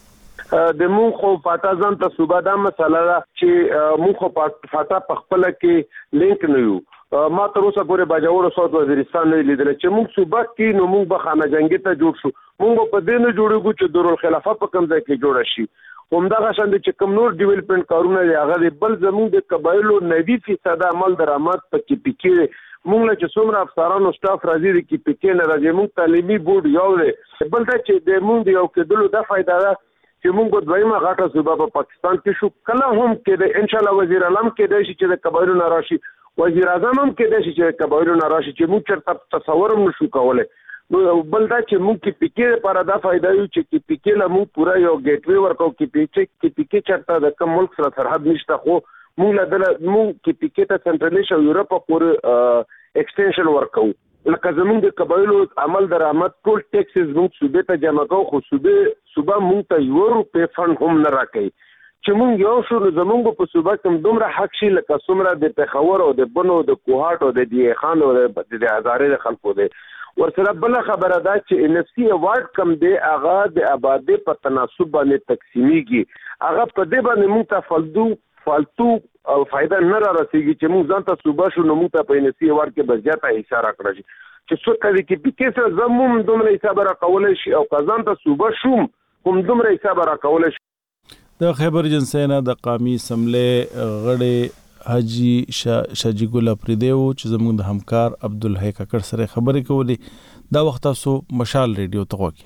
د مونږ خو فاټا ځان ته صوبه دا مسله ده چې مونږ خو فاټا په خپل کې لینک نه یو. ما تر اوسه پورې باجوړ او ساوث وزیرستان نه لیدل چې موږ صوبه کې نو موږ به خانه جنگي ته جوړ شو، موږ په دې نه جوړېږو چې دارالخلافه په کوم ځای کې جوړ شي. همدغه شان چې کوم نور ډیولپمنٹ کارونه دی هغه بل زموږ د قبایلو نوي فیصد عمل درآمد په کې پکې موږ له چې څومره افسرانو سټاف راځي د کې پکې نه راځي. موږ تعلیمي بورډ یو دی، بل دا چې د موږ یو کېدلو د فائدہ ده چې موږ دویمه غاټه صوبه په پاکستان کې شو. کله هم کې د ان شاء الله وزیر اعظم کې د شي چې د قبایلو نه راشي، وزیر اعظم هم کې د شي چې قبایلو نه راشي چې موږ چرته تصور هم نشو کولای. نو بل دا چې موږ کې پکې لپاره دا فائدہ یو چې کې پکې له موږ پورا یو ګیټ وی ورکو کې پکې کې پکې چرته د کوم ملک سره سرحد نشته، خو موږ له دل موږ کې پکې ته سنټرلیش او یورپ پورې ایکسټنشن ورکو. لکه زموږ د قبایلو عمل درآمد ټول ټیکسز موږ صوبې ته جمع کوو، خو صوبې صوبه موږ ته یو روپې فند هم نه راکوي. چې موږ یو شو نو زموږ په صوبه کې دومره حق شي لکه څومره د پېښور او د بنو د کوهاټ او د دی خان او د هزارې د خلکو دی. ورسره بل خبره ده چې ان اف سی اوارد کم دی هغه د آبادی په تناسب باندې تقسیمیږي، هغه په دې باندې موږ ته فالتو فالتو او فائدہ نه را رسیږي چې موږ ځان ته صوبه شو نو موږ ته په ان اف سی اوارد کې بزیاته حصہ راکړل شي چې څو کله کې پکې سره زموم دومره حساب را کولای شي او کزان ته صوبه شوم کوم دومره حساب را کولای شي. د خیبر جنسینا د قومي اسمبلی غړي حاجی شاجي ګل افریدي چې زموږ د همکار عبدالحی کاکړ سره خبرې کولې. دا وخت تاسو مشال ریډیو ته وګورئ.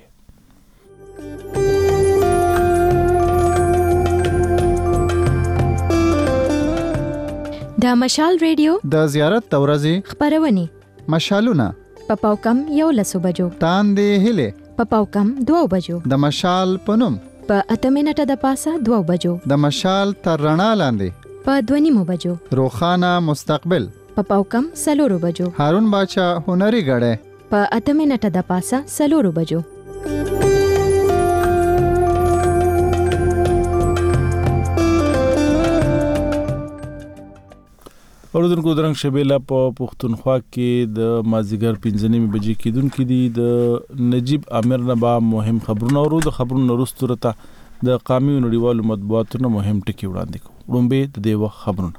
د مشال ریډیو د زیارت تورزي خبرونه مشالونه په پاوکم یو لسو بجو تاندې هله په پاوکم دوه بجو د مشال پنوم په اته منټه د پاسه دوه بجو د مشال تر رڼا لاندې په دوه نیمو بجو روخانه مستقبل په پاوکم سلورو بجو هارون باچا هنري غړې په اته منټه د پاسه سلورو بجو. اوردونکو درنګ شبيله په پښتونخوا کې د مازیګر پنځه نیمې بجې کېدونکې دي. د نجیب امیر نه با مهم خبرونه ورو د خبرونو وروسته د قومي او نړیوالو مطبوعاتو مهم ټکي وړاندې کوو. وړاندې د دې وخت خبرونه.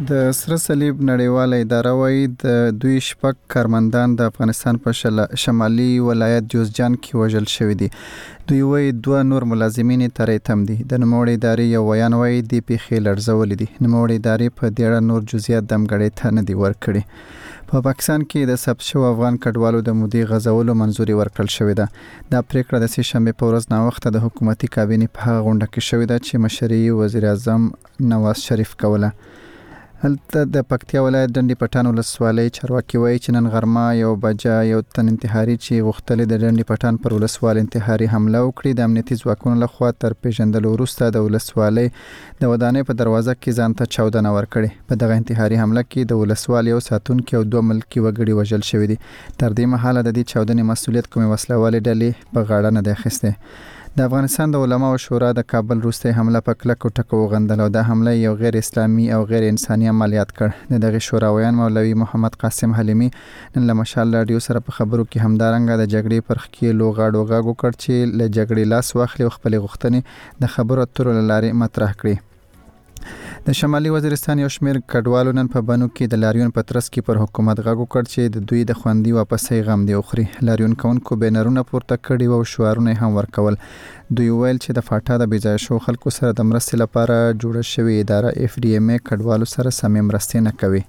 د سره صلیب نړیواله اداره وايي د دوی شپږ کارمندان د افغانستان په شمالي ولایت جوزجان کې وژل شوي دي. دوی وايي دوه نور ملازمین ترې تم دي. د نوموړي ادارې یو ویان وايي د پیښې لړزولې دي. نوموړي ادارې په دې اړه نور جزئیات دمګړۍ ته نه دي ورکړي. په پاکستان کې د ثبت شوو افغان کډوالو د مودې غځولو منځوري ورکړل شوې ده. دا پریکړه د سې شنبې په ورځ ناوخته د حکومتي کابینې په هغه غونډه کې شوې ده چې مشري وزیر اعظم نواز شریف کوله. هلته د پکتیا ولایت ډنډي پټان ولسوالۍ چارواکي وایي چې نن غرمه یو بجه یو تن انتحاري چې غوښتل د ډنډي پټان پر ولسوالۍ انتحاري حمله وکړي د امنیتي ځواکونو لخوا تر پیژندلو وروسته د ولسوالۍ د ودانۍ په دروازه کې ځان ته چاودنه ورکړې. په دغه انتحاري حمله کې د ولسوالۍ یو ساتونکي او دوه ملکي وګړي وژل شوي دي. تر دې مهاله د دې چاودنې مسؤلیت کومې وسلوالې ډلې په غاړه نه دی اخیستی. د افغانستان د علماو شورا د کابل وروستۍ حمله په کلکو ټکو وغندله او دا حمله یو غیر اسلامي او غیر انساني عملیات کړ. د دغه شورا ویان مولوي محمد قاسم حلیمي نن له مشال رادیو سره په خبرو کې همدارنګه د جګړې پر ښکیلو غاړو غاږ وکړ چې له جګړې لاس واخلي او خپلې غوښتنې د خبرو اترو له لارې مطرح کړي. د شمالي وزیرستان یو شمېر کډوالو نن په بنو کې د لاریون په ترڅ کې پر حکومت غږ وکړ چې د دوی د خوندي واپسۍ غم دی وخوري. لاریون کوونکو بینرونه پورته کړي او شعارونه هم ورکول. دوی ویل چې د فاټا د بېځایه شو خلکو سره د مرستې لپاره جوړه شوې اداره اف ډي ایم ای کډوالو سره سمې مرستې نه کوي.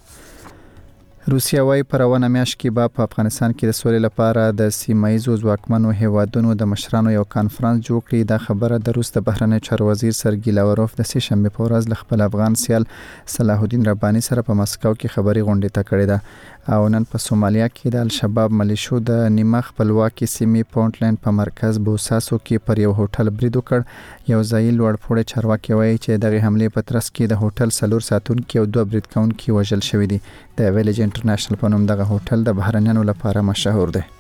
روسیا وايي په روانه میاشت کې به په افغانستان کې د سولې لپاره د سیمایي ځواکمنو هیوادونو د مشرانو یو کانفرنس جوړ کړي. دا خبره د روس د بهرنی چارو وزیر سرګي لاوروف د سې شنبې په ورځ له خپل افغان سیال صلاح الدین رباني سره په مسکو کې خبري غونډه ته کړې ده. او نن په سومالیا کې د الشباب ملیشو د نیمه خپلواکي سیمې پونټلند په مرکز بوساسو کې پر یو هوټل برید وکړ. یو ځایي لوړپوړی چارواکي وایي چې دغه حمله په ترڅ کې د هوټل څلور ساتونکي او دوه برید کوونکي وژل شوي دي. د ویلج انټرنیشنل په نوم دغه هوټل د بهرنیانو لپاره مشهور دی.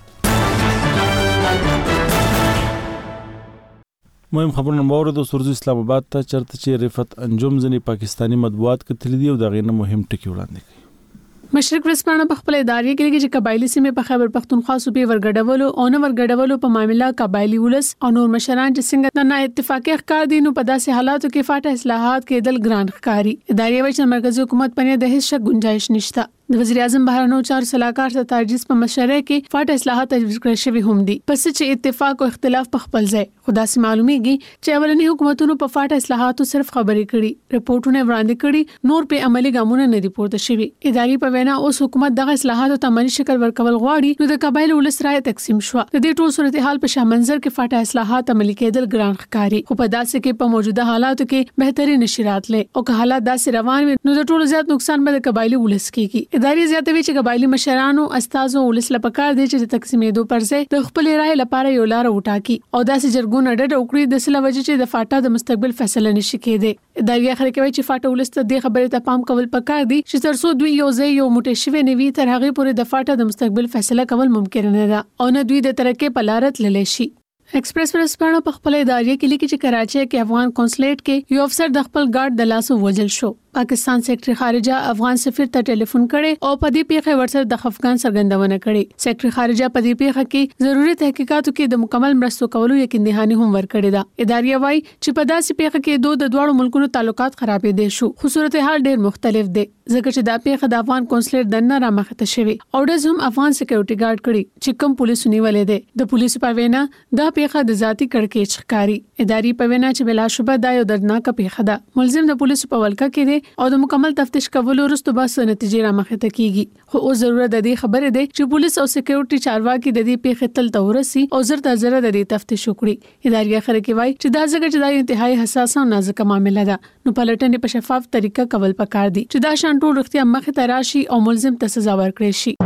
مهم خبرونه مورد سورز اسلام آباد ته چرته چې رفت انجم ځنی پاکستانی مطبوعات کتلی دی او دغه نه مهم ټکی وړاندې کوي. مشرق ورځپاڼه په خپل ادارې کې چې قبایلی سیمې په خیبر پختونخوا صوبې ورګډولو او نه ورګډولو په معاملې قبایلی ولس او نور مشران چې څنګه نه اتفاقي ښکار دي نو په داسې حالاتو کې فاټه اصلاحات کېدل ګران ښکاري. ادارې وایي چې مرکزی حکومت باندې د هیڅ شک گنجائش نشته. د وزیر اعظم بهرنیو چارو صلاحکار ستارجیس په مشوره کې فاټه اصلاحات تجویز کړل شوی هم دي. پس چې اتفاق او اختلاف په خپل ځای خدا سي معلومیږي چې اولنی حکومتونو په فاټه اصلاحاتو صرف خبرې کړي رپورټونه وړاندې کړي نور په عملي ګامونه نه دي پورته شوي. ادارې په وینا اوس حکومت دغه اصلاحاتو ته عملي شکل ورکول غواړي نو د قبایل ولس رائے تقسیم شو. د دې ټول صورتحال په شامنځر کې فاټه اصلاحات عملي کېدل ګران ښکاري. خو په داسې کې په موجوده حالاتو کې بهتري نشرات لې او که حالات داسې روان وي نو د ټولو زیات نقصان به د قبایلی ولس کېږي. ادارې زیاتوي چې قبایلی مشرانو استادو ولس لپاره دي چې تقسیمېدو پر ځای د خپل رائے لپاره یو لار وټاکي او داسې جرګون اډډ وکړي د سلا وجه چې د فاټا د مستقبل فیصله نشي کېده. ادارې خلک کوي چې فاټا ولس ته د خبرې ته پام کول پکار دي چې تر څو دوی یو ځای یو موټی شوی نوي تر هغه پورې د فاټا د مستقبل فیصله کول ممکن نه ده او نه دوی د ترقې په لار تللی شي. ایکسپریس ورځپاڼه په خپل ادارې کې لیکي چې کراچۍ کې افغان کونسلیټ کې یو افسر د خپل ګارد د لاسو وژل شو. پاکستان سیکرټري خارجه افغان سفیر ته ټلیفون کړي او په دې پیښه ورسره د خفقان څرګندونه کړي. سیکرټري خارجه په دې پیښه کې ضروري تحقیقاتو کې د مکمل مرستو کولو یقین دهاني هم ورکړي ده. ادارې وايي چې په داسې پیښه کې دوه د دواړو ملکونو تعلقات خرابې دي شو. خو صورتحال ډېر مختلف دي ځکه چې دا پیښه د افغان کونسلیټ دنه را مخته شوی او د هم افغان سکیورټي ګارد کړي چې کوم پولیسو نیولې دي. د پولیسو په وینا دا پیښه د ذاتی کړکېچ ښکاری. ادارې په وینا چې بلا شوبه دا یو دردناک پیښه ده. ملزم د پولیسو په ولکه کې دي او د مکمل تفتیش کولو وروسته به څه نتیجې را مخته کیږي. خو او ضرورت د دې خبره ده چې پولیس او سکیورټي چارواکي د دې پیښې تل تورسي او زر تر زر د دې تفتیش وکړي. ادارې خلک وایي چې دا ځکه چې دا انتهایی حساس او نازک معاملې ده نو پلټنې په شفاف طریقه کول پکار دي چې دا شان ټول رښتیا مخه ته راشي او ملزم ته سزا ورکړي شي.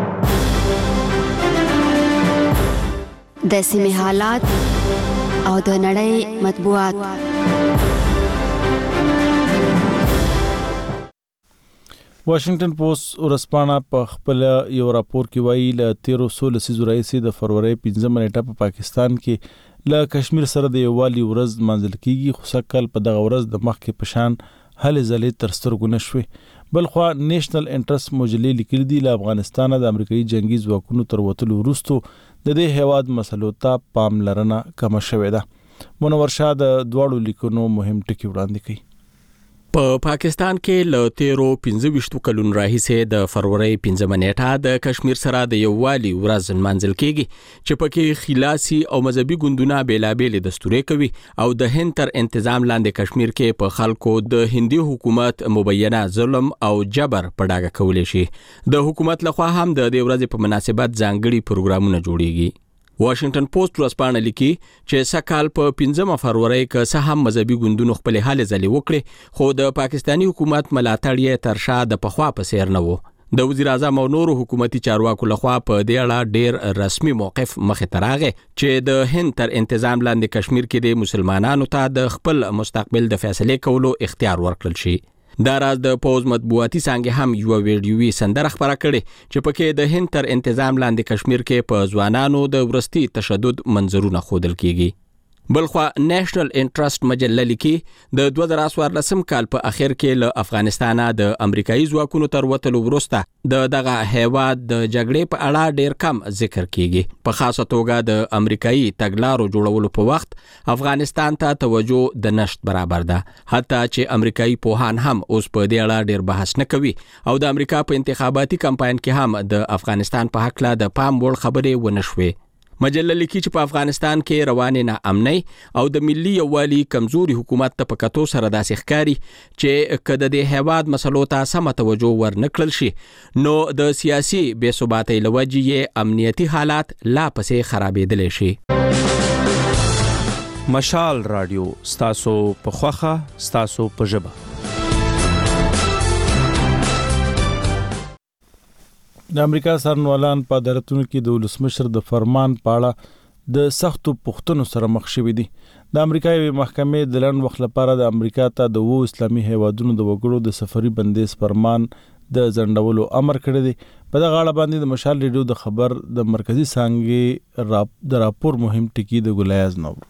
د سیمې حالات او د نړۍ مطبوعات. واشنگټن پوسټ ورځپاڼه په خپل یو راپور کې وایي له تیرو سو لسیزو راهیسې د فروری پنځمه نیټه په پاکستان کې له کشمیر سره د یووالي ورځ منځل کیږي خو سکل په دغه ورځ د مخکې پشان هلې ځلې تر سترګو نشوي. بلخوا نیشنل انټرست مجلې لیکلي دي له افغانستان د امریکایي جنگي ځواکونو تر وتلو وروسته د دې هیواد مسلو ته پاملرنه کمه شوې ده. منور شاه د دواړو لیکونو مهم ټکي وړاندې کوي. په پاکستان کې له تیرو پنځه ویشتو کلونو راهیسې د فروری پنځمه نیټه د کشمیر سره د یووالي ورځ نمانځل کیږي چې پکې خلاصي او مذهبي ګوندونه بیلابېل دستوري کوي او د هند تر تنظیم لاندې کشمیر کې په خلکو د هندي حکومت مبینه ظلم او جبر په ډاګه کولای شي. د حکومت لخوا هم د دې ورځې په مناسبت ځانګړي پروګرامونه جوړیږي. واشنگټن پوسټ ورځپاڼه لیکي چې سکهال په پنځمه فروری کې څه هم مذهبي ګوندونو خپل حال ځلې وکړي خو د پاکستانی حکومت ملاتړ یې تر شا د پخوا په څیر نه وو. د وزیر اعظم او نورو حکومتي چارواکو لخوا په دې اړه ډېر رسمي موقف مخې ته راغی چې د هند تر تنظیم لاندې کشمیر کې د مسلمانانو ته د خپل مستقبل د فیصله کولو اختیار ورکړل شي. دا راز د پوز مطبوعاتي څنګه هم یو ویډیوي سندره خبره کړي چې پکې د هند تر تنظیم لاندې کشمیر کې په ځوانانو د ورستي تشدد منظرونه خودل کیږي. بلخوا نېشنل انټرست مجله لیکي د دوه زره څوارلسم کال په اخر کې له افغانستانه د امریکایي ځواکونو تر وتلو وروسته د دغه هیواد د جګړې په اړه ډیر کم ذکر کیږي. په خاصه توګه د امریکایي تګلارو جوړولو په وخت افغانستان ته توجه د نشټ برابر ده، حتی چې امریکایي پوهان هم اوس په دې اړه ډیر بحث نه کوي او د امریکا په انتخاباتي کمپاین کې هم د افغانستان په حق له د پام وړ خبرې ونه شوې. مجله لیکي چې په افغانستان کې روانې ناامنۍ او د ملي یووالي کمزوري حکومت ته په کتو سره داسې ښکاري چې که د دې هیواد مسلو ته سمه توجه ورنکړل شي نو د سیاسي بې ثباتۍ له وجې یې امنیتي حالات لا پسې خرابېدلی شي. مشال رادیو ستاسو په خوښه ستاسو په ژبه. د امریکا سرنوالان په عدالتونو کې د ولسمشر د فرمان په اړه د سختو پوښتنو سره مخ شوي دي. د امریکا یوې محکمې د لنډ وخت لپاره د امریکا ته د اوو اسلامي هیوادونو د وګړو د سفري بندیز فرمان د ځنډولو امر کړی دی. په دغه اړه باندې د مشال ریډیو د خبر د مرکزی څانګې د راپور مهم ټکی د ګلایز نو.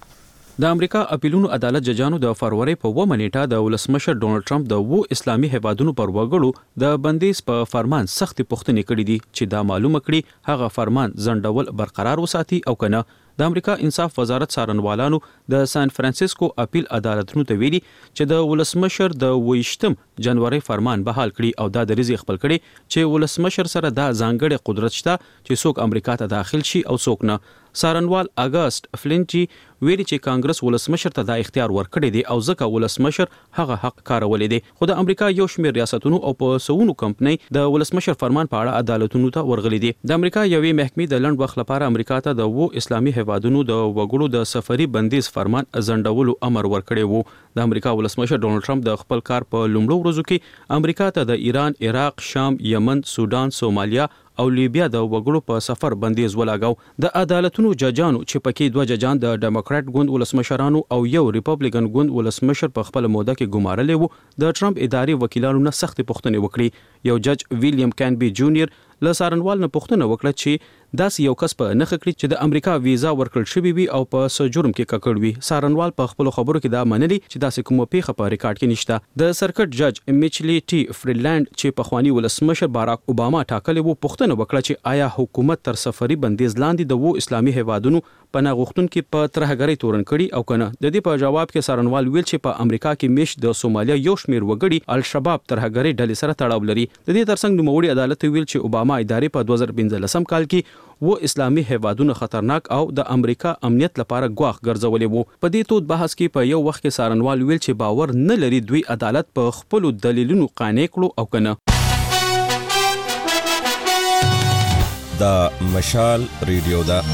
د امریکا اپیلونو عدالت ججانو د فروری په اوومه نیټه د ولسمشر ډونلډ ټرمپ د وو اسلامي هیوادونو پر وګړو د بندیز په فرمان سختي پوښتنې کړې دي چې دا معلومه کړي هغه فرمان ځنډول برقرار وساتي او کنه. د امریکا انصاف وزارت څارنوالانو د سان فرانسیسکو اپیل عدالتونو ته ویلي چې د ولسمشر د ویشتم جنوري فرمان بحال کړي او دا د ریزي خپل کړي چې ولسمشر سره دا ځانګړي قدرت شته چې څوک امریکا ته داخل شي او څوک نه. سارنوال اگست فلینچي ویلي چې کانګرس ولسمشر ته دا اختیار ورکړی دی او ځکه ولسمشر هغه حق کارولې دي. خو د امریکا یو شمېر ریاستونو او په سونو کمپنۍ د ولسمشر فرمان په اړه عدالتونو ته ورغلي دي. د امریکا یوې محکمې د لنډ وخت لپاره امریکا ته د وو اسلامي هیوادونو د وګړو د سفري بندیز فرمان ځنډولو امر ورکړی وو. د امریکا ولسمشر ډونلډ ټرمپ د خپل کار په لومړو ورځو کې امریکا ته د ایران، عراق، شام، یمن، سودان، سومالیا او لیبیا د وګړو په سفر بندیز ولاګاو. د عدالتونو ججانو چې پکې دوه ججان د ډیموکرات ګوند ولسمشرانو او یو ریپبلیکن ګوند ولسمشر په خپل موده کې ګمارلې وو د ټرمپ اداري وکیلانو نه سختې پوښتنې وکړي. یو جج ویلیام کینبي جونیئر له سارنوال نه پوښتنه وکړه چې داسې یو کس په نخښه کړي چې د امریکا ویزا ورکړل شوی وي او په څه جرم کې ککړ وي. سارنوال په خپل خبرو کې دا منلي چې داسې کومه پیښه په ریکارډ کې نشته. د سرکټ جج میچلی ټي فریلند چې په خواني ولسمشر باراک اوباما ټاکلی وو پوښتنه وکړه چې آیا حکومت تر سفري بندیز لاندې د وو اسلامي هیوادونو پناه غوښتونکو په ترهګرۍ تورن کړي او کنه. د دې په جواب کې سارنوال ویل چې په امریکا کې میش د سومالیا یو شمیر وګړي الشباب ترهګرۍ ډلې سره تړاو لري. د دې ترڅنګ نوموړي عدالت ویل چې اوباما ادارې په دوه زره پنځلسم کال کې و اسلامي هیوادونو خطرناک او د امریکا امنیت لپاره ګواښ ګرځولې وو. په دې تود بحث کې په یو وخت کې سارنوال ویل چې باور نه لري دوی عدالت په خپل دلیلونو قانع کړو او کنه. دا مشال ریډیو دا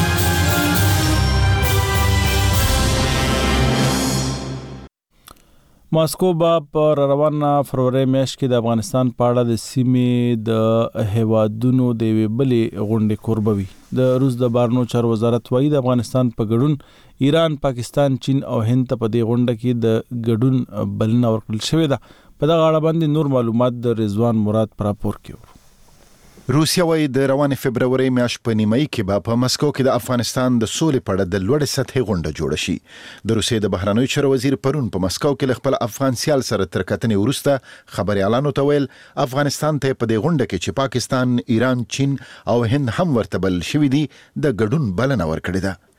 ماسکو با پر روانه فروری میاشت کې د افغانستان په اړه د سیمې د هیوادونو د یوې بلې غونډې کوربوي. د روس د بهرنیو چارو وزارت وایي د افغانستان په ګډون ایران، پاکستان، چین او هند ته په دې غونډه کې د ګډون بلنه ورکړل شوې ده. په دغه اړه باندې نور معلومات د رضوان مراد پر راپور کې. روسیا وايي د روانې فبروري میاشت په نیمایي کې به په مسکو کې د افغانستان د سولې په اړه د لوړې سطحې غونډه جوړه شي. د روسیې د بهرنیو چارو وزیر پرون په مسکو کې خپل افغان سیال سره تر کتنې وروسته خبريالانو ته ویل افغانستان ته په دې غونډه کې چې پاکستان، ایران، چین او هند هم ورته بلل شوي دي د ګډون بلنه ورکړې ده.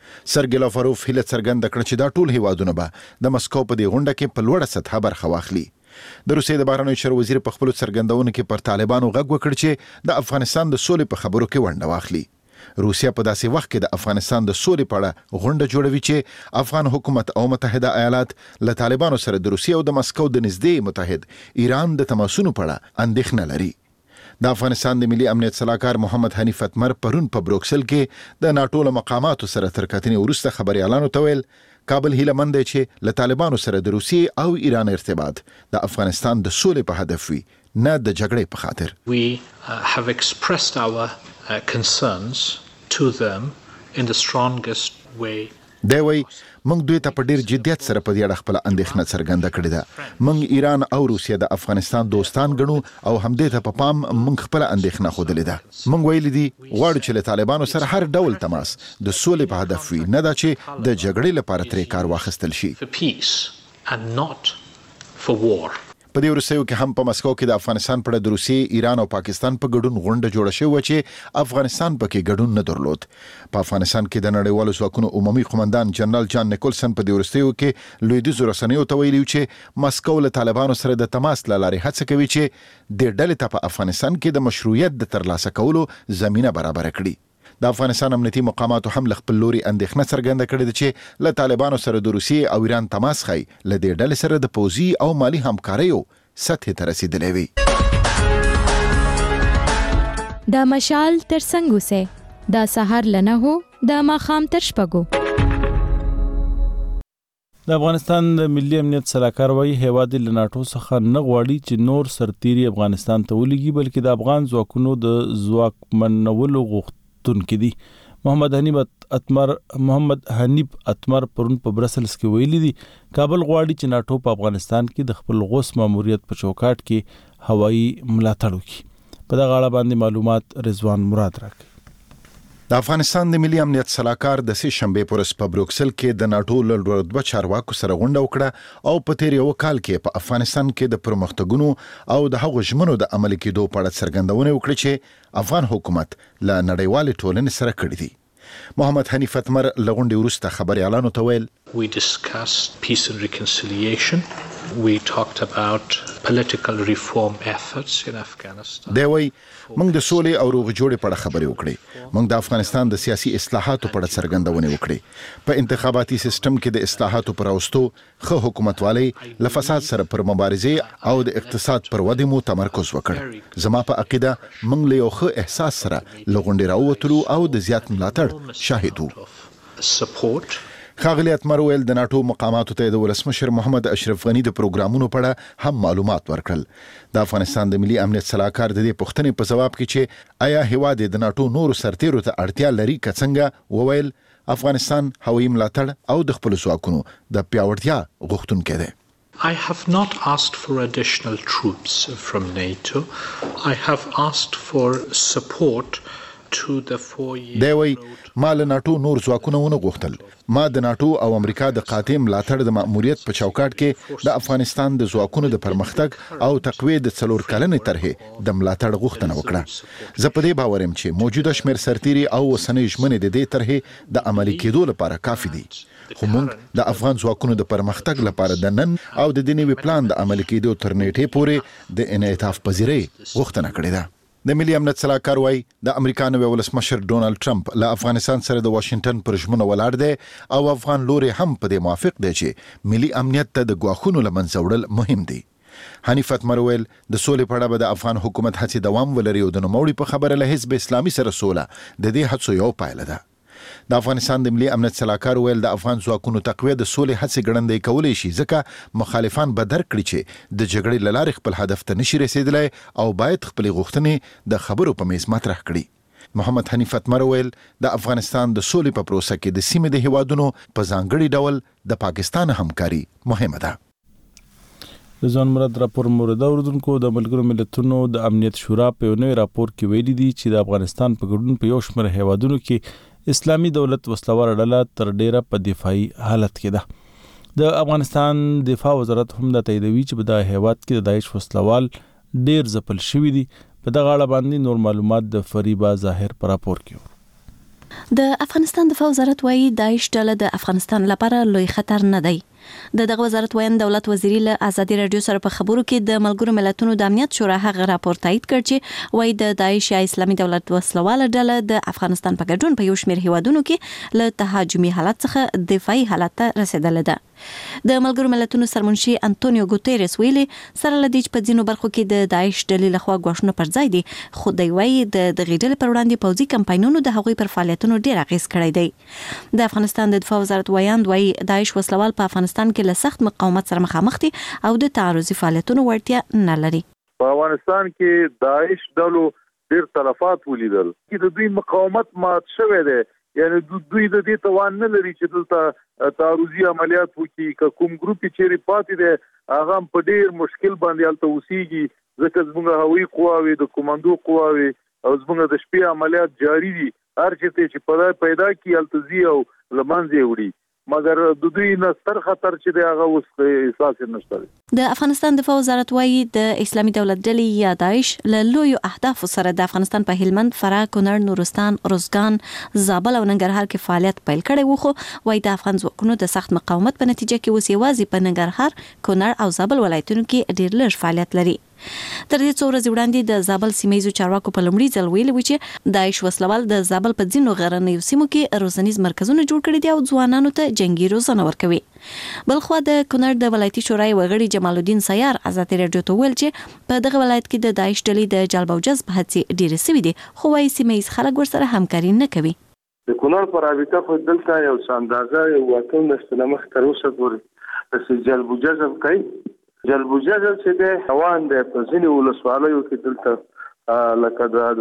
سرګي لاوروف هله څرګنده کړه چې دا ټول هیوادونه به د مسکو په دې غونډه کې په لوړه سطحه برخه واخلي. د روسیې د بهرنیو چارو وزیر په خپل څرګندونو کې پر طالبانو غږ وکړ چې د افغانستان د سولې په خبرو کې ونډه واخلي. روسیا په داسې وخت کې د افغانستان د سولې په اړه غونډه جوړوي چې افغان حکومت او متحده ایالات له طالبانو سره د روسیې او د مسکو د نږدې متحد ایران د تماسونو په اړه اندېښنه لري. د افغانستان د ملي امنیت صلاحکار محمد حنیف اتمر پرون په بروکسل کې د ناټو له مقاماتو سره تر کتنې وروسته خبريالانو ته ویل کابل هیله مند دی چې له طالبانو سره د روسیې او ایران ارتباط د افغانستان د سولې په هدف وي نه د جګړې په خاطر. We uh, have expressed our uh, concerns to them in the strongest way. دی وی موږ دوی ته په ډیر جدیت سره په دې اړه خپل اندېښنه څرګنده کړې ده. موږ ایران او روسیه د افغانستان دوستان ګڼو او همدې ته په پام موږ خپل اندېښنه خوده ده. موږ ویل دي غواړو چې له طالبانو سره هر ډول تماس د سولې په هدف وي نه دا چې د جګړې لپاره ترې کار واخیستل شي. For peace and not for war. په دې وروستیو کې هم په مسکو کې د افغانستان په اړه د روسیې، ایران او پاکستان په ګډون غونډه جوړه شوې چې افغانستان پکې ګډون نه درلود. په افغانستان کې د نړیوالو ځواکونو عمومي قومندان جنرال جان نیکولسن په دې وروستیو کې لویدیځو رسنیو ته ویلي چې مسکو له طالبانو سره د تماس له لارې هڅه کوي چې د ډلې ته په افغانستان کې د مشروعیت د ترلاسه کولو زمينه برابر کړي. د افغانستان امنیتي مقاماتو هم له خپل لوري اندېښنه څرګنده کړې ده چې له طالبانو سره د روسیې او ایران تماس خي له دې ډلې سره د پوځي او مالی همکاریو سطح ته رسیدلې وي. د مشال تر څنګه سه د سحر لنه هو د ماخام تر شپګو. د افغانستان د ملي امنیت صلاحکار وايي هیواد له ناټو څخه نه غواړي چې نور سرتيري افغانستان ته ولېږي بلکې د افغان ځواکونو د ځواکمنولو غوښتونکي دي. محمد حنیف اتمر محمد حنیف اتمر پرون په برسلز کې ویلي دي کابل غواړي چې ناټو په افغانستان کې د خپل غوث ماموریت په چوکاټ کې هوایي ملاتړ وکړي. په دغه اړه باندې معلومات رضوان مراد راکړي. د افغانستان د ملي امنیت صلاحکار د سه شنبه پر په بروکسل کې د ناټو له رتبه چارواکو سره غونډه وکړه او په تیر یو کال کې په افغانستان کې د پرمختګونو او د هغو ژمنو د عملي کېدو په اړه څرګندونه وکړه چې افغان حکومت له نړیوال ټولنې سره کړې دي. محمد حنیف اتمر لغونډې وروسته خبريالانو ته ویل We discussed peace and reconciliation. We talked about political reform efforts in Afghanistan. دی وی موږ د سولې او روغ جوړې په اړه خبرې وکړې. موږ د افغانستان د سیاسي اصلاحاتو په اړه څرګندونه وکړې. په انتخاباتي سیستم کې د اصلاحاتو پر اوستو خو حکومتوالي له فساد سره پر مبارزه او د اقتصاد پر ودې مو تمرکز وکړ. زما په عقیده موږ له یو ښه احساس سره لغونډې راووتلو او د زیات ملاتړ شاهد وو. خاغلی اتمر ویل د ناټو مقاماتو ته د ولسمشر محمد اشرف غنی د پروګرامونو په اړه هم معلومات ورکړل. د افغانستان د ملي امنیت صلاحکار د دې پوښتنې په جواب کې چې آیا هیواد د ناټو نورو سرتیرو ته اړتیا لري که څنګه وویل افغانستان هوایي ملاتړ او د خپل ځواکونو د پیاوړتیا غوښتونکی دی. I have not asked for additional troops from NATO. I have asked for support to the four year دی وی ما له ناټو نور ځواکونه ونه غوښتل. ما د ناټو او امریکا د قاطع ملاتړ د مأموریت په چوکاټ کې د افغانستان د ځواکونو د پرمختګ او تقویې د څلور کلنې طرحې د ملاتړ غوښتنه وکړه. زه په دې باور یم چې موجوده شمېر سرتيري او اوسنۍ ژمنې د دې طرحې د عملي کېدو لپاره کافي دي. خو موږ د افغان ځواکونو د پرمختګ لپاره د نن او د دې نوي پلان د عملي کېدو تر نیټې پورې د انعطاف پذیرۍ غوښتنه کړې ده. د ملي امنیت صلاحکار وايي د امریکا نوی ولسمشر ډونالد ټرمپ له افغانستان سره د واشنگټن پر ژمنه ولاړ دی او افغان لوري هم په دې موافق دی چې ملي امنیت ته د ګواښونو لمنځه وړل مهم دي. حنیف اتمر ویل د سولې په اړه به د افغان حکومت هڅې دوام ولري او د نوموړي په خبره له حزب اسلامي سره سوله د دې هڅو یو پایله ده. د افغانستان د ملي امنیت صلاحکار ویل د افغان ځواکونو تقویه د سولې هڅې ګړندۍ کولای شي ځکه مخالفان به درک کړي چې د جګړې له لارې خپل هدف ته نشي رسیدلی او باید خپل غوښتنې د خبرو په میز مطرح کړي. محمد حنیف اتمر ویل د افغانستان د سولې په پروسه کې د سیمې د هیوادونو په ځانګړي ډول د پاکستان همکاري مهمه ده. رضوان مراد راپور مورد اوردونکو د ملګرو ملتونو د امنیت شورا په یو نوی راپور کې ویلي دي چې د افغانستان په ګډون په یو شمېر هیوادونو کې اسلامي دولت وسلوار ډله تر ډیره په دفاعي حالت کې ده. د افغانستان دفاع وزارت هم دا تاییدوي چې په دغه هیواد کې د داعش وسلوال ډیر ځپل شوي دي. په دغه اړه باندې نور معلومات د فریبا ظاهر پر راپور کې. د افغانستان دفاع وزارت وایي داعش ډله د افغانستان لپاره لوی خطر نه دی. د دغه وزارت وایي دولت وزیری له ازادي رادیو سره په خبرو کې د ملګرو ملتونو د امنیت شورا هغه راپور تایید کړ چې وایي د داعش یا اسلامي دولت وسلواله ډله د افغانستان په ګډون په یو شمېر هیوادونو کې له تهاجمي حالت څخه دفاعي حالت ته رسیدلې ده. د ملګرو ملتونو سرمنشي انټونیو ګوتيريس ویلي سره لدی چې په ځینو برخو کې د داعش ډلې لخوا غوښنه پر ځای دي، خو دوی وایي د دغې ډلې پر وړاندې پوځي کمپاینونو د هغوی پر فعالیتونو ډیر اغیز کړی دی. د افغانستان د دفاع وزارت وایاند وایي داعش وسلوال په افغانستان کې له سخت مقاومت سره مخامخ دي او د تعرضي فعالیتونو وړتیا نه لري. په افغانستان کې داعش ډلو ډیر تلفات ولیدل چې د دوی مقاومت مات شوی دی، یعنی دوی د دې توان نه لري چې دلته تعرضي عملیات وکړي. که کوم ګروپ چې پاتې دی هغه په ډیر مشکل باندې الته اوسېږي، ځکه زموږ هوایي قواوې د کوماندو قواوې او زموږ د شپې عملیات جاری دي. هر چېرته چې په پیدا کې الته ځي او له منځه وړي، مګر د دوی نه ستر خطر چې دی هغه اوس احساس نشته. د افغانستان دفاع وزارت وایي د اسلامي دولت ډلې یا داعش له لویو اهدافو سره د افغانستان په هلمند، فراه، کونړ، نورستان، روزګان، زابل او ننګرهار کې فعالیت پیل کړی و، خو وایي د افغان ځواکونو د سخت مقاومت په نتیجه کې اوس یوازې په ننګرهار، کونړ او زابل ولایتونو کې ډېر لږ فعالیت لري. تر دې څو ورځې وړاندې د زابل سیمایي چارواکو په لومړي ځل ویلي و چې داعش وسلوال د زابل په ځینو غرنیو سیمو کې روزنیز مرکزونه جوړ کړي دي او ځوانانو ته جنگي روزنه ورکوي. بلخوا د کونړ د ولایتي شورای وغړي جمال الدین سیار ازادي رادیو ته ویل چې په دغه ولایت کې د داعش ډلې د جلب او جذب هڅې ډېرې سوي دي، خو وايي سیمایي خلک ورسره همکاري نه کوي. د کونړ پر رابطه خو دلته یو اندازه یو واټن نشته، مخ تر اوسه پورې بس جلب او جذب کوي. جلب او جذب چې د روان دی په ځینې ولسوالیو کې دلته لکه د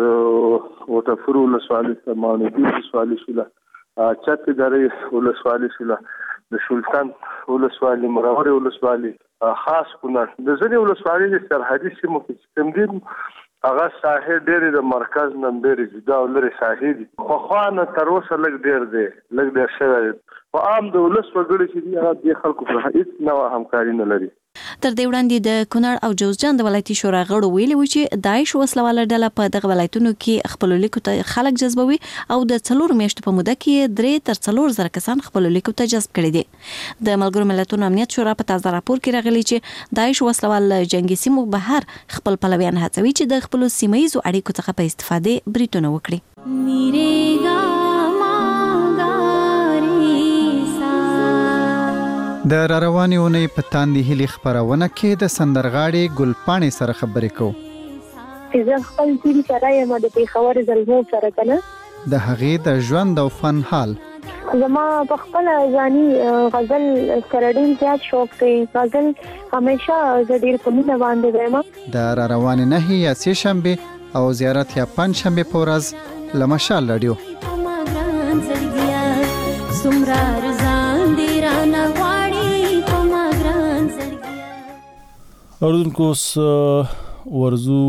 وټفرو ولسوالي، ماڼوګي ولسوالي شوله، چک درې ولسوالي شوله، د سلطان ولسوالي، مرور ولسوالي، خاص کونړ، د ځینې ولسوالي د سرحدي سیمو کې کوم دي هغه ساحې ډېرې د مرکز نه ډېرې جدا او لرې ساحې دي. پخوا نه تر اوسه لږ ډېر دی لږ ډېر شوی دی. په عام د ولس وګړي چې دي هغه د خلکو سره هېڅ نوع همکاري نه لري. تر دې وړاندې د کونړ او جوزجان د ولایتي شورا غړو ویلي و چې داعش وسلواله ډله په دغه ولایتونو کې خپل لیکو ته خلک جذبوي او د څلور میاشتو په موده کې درې تر څلور زره کسان خپل لیکو ته جذب کړي دي. د ملګرو ملتونو امنیت شورا په تازه راپور کې راغلي چې داعش وسلواله جنگي سیمو بهر خپل پلویان هڅوي چې د خپل سیمایي اړیکو څخه په استفاده بریتونه وکړي. د راروانې اونۍ په تاندې هیلې خپرونه کې د سندرغاړې ګلپاڼې سره خبرې کوو. زه خپل ټیم سره یم د پیښور زلمو سره کنه د هغې د ژوند او فن حال. زما په خپل ځاني غزل سره ډېر زیات شوق دی. غزل همیشه زه ډېر په مینه باندې وایم. د راروانې نهي یا سې شنبې او زیارت یا پنج شنبې په ورځ له مشال رادیو. اوردونکو اوس ورزو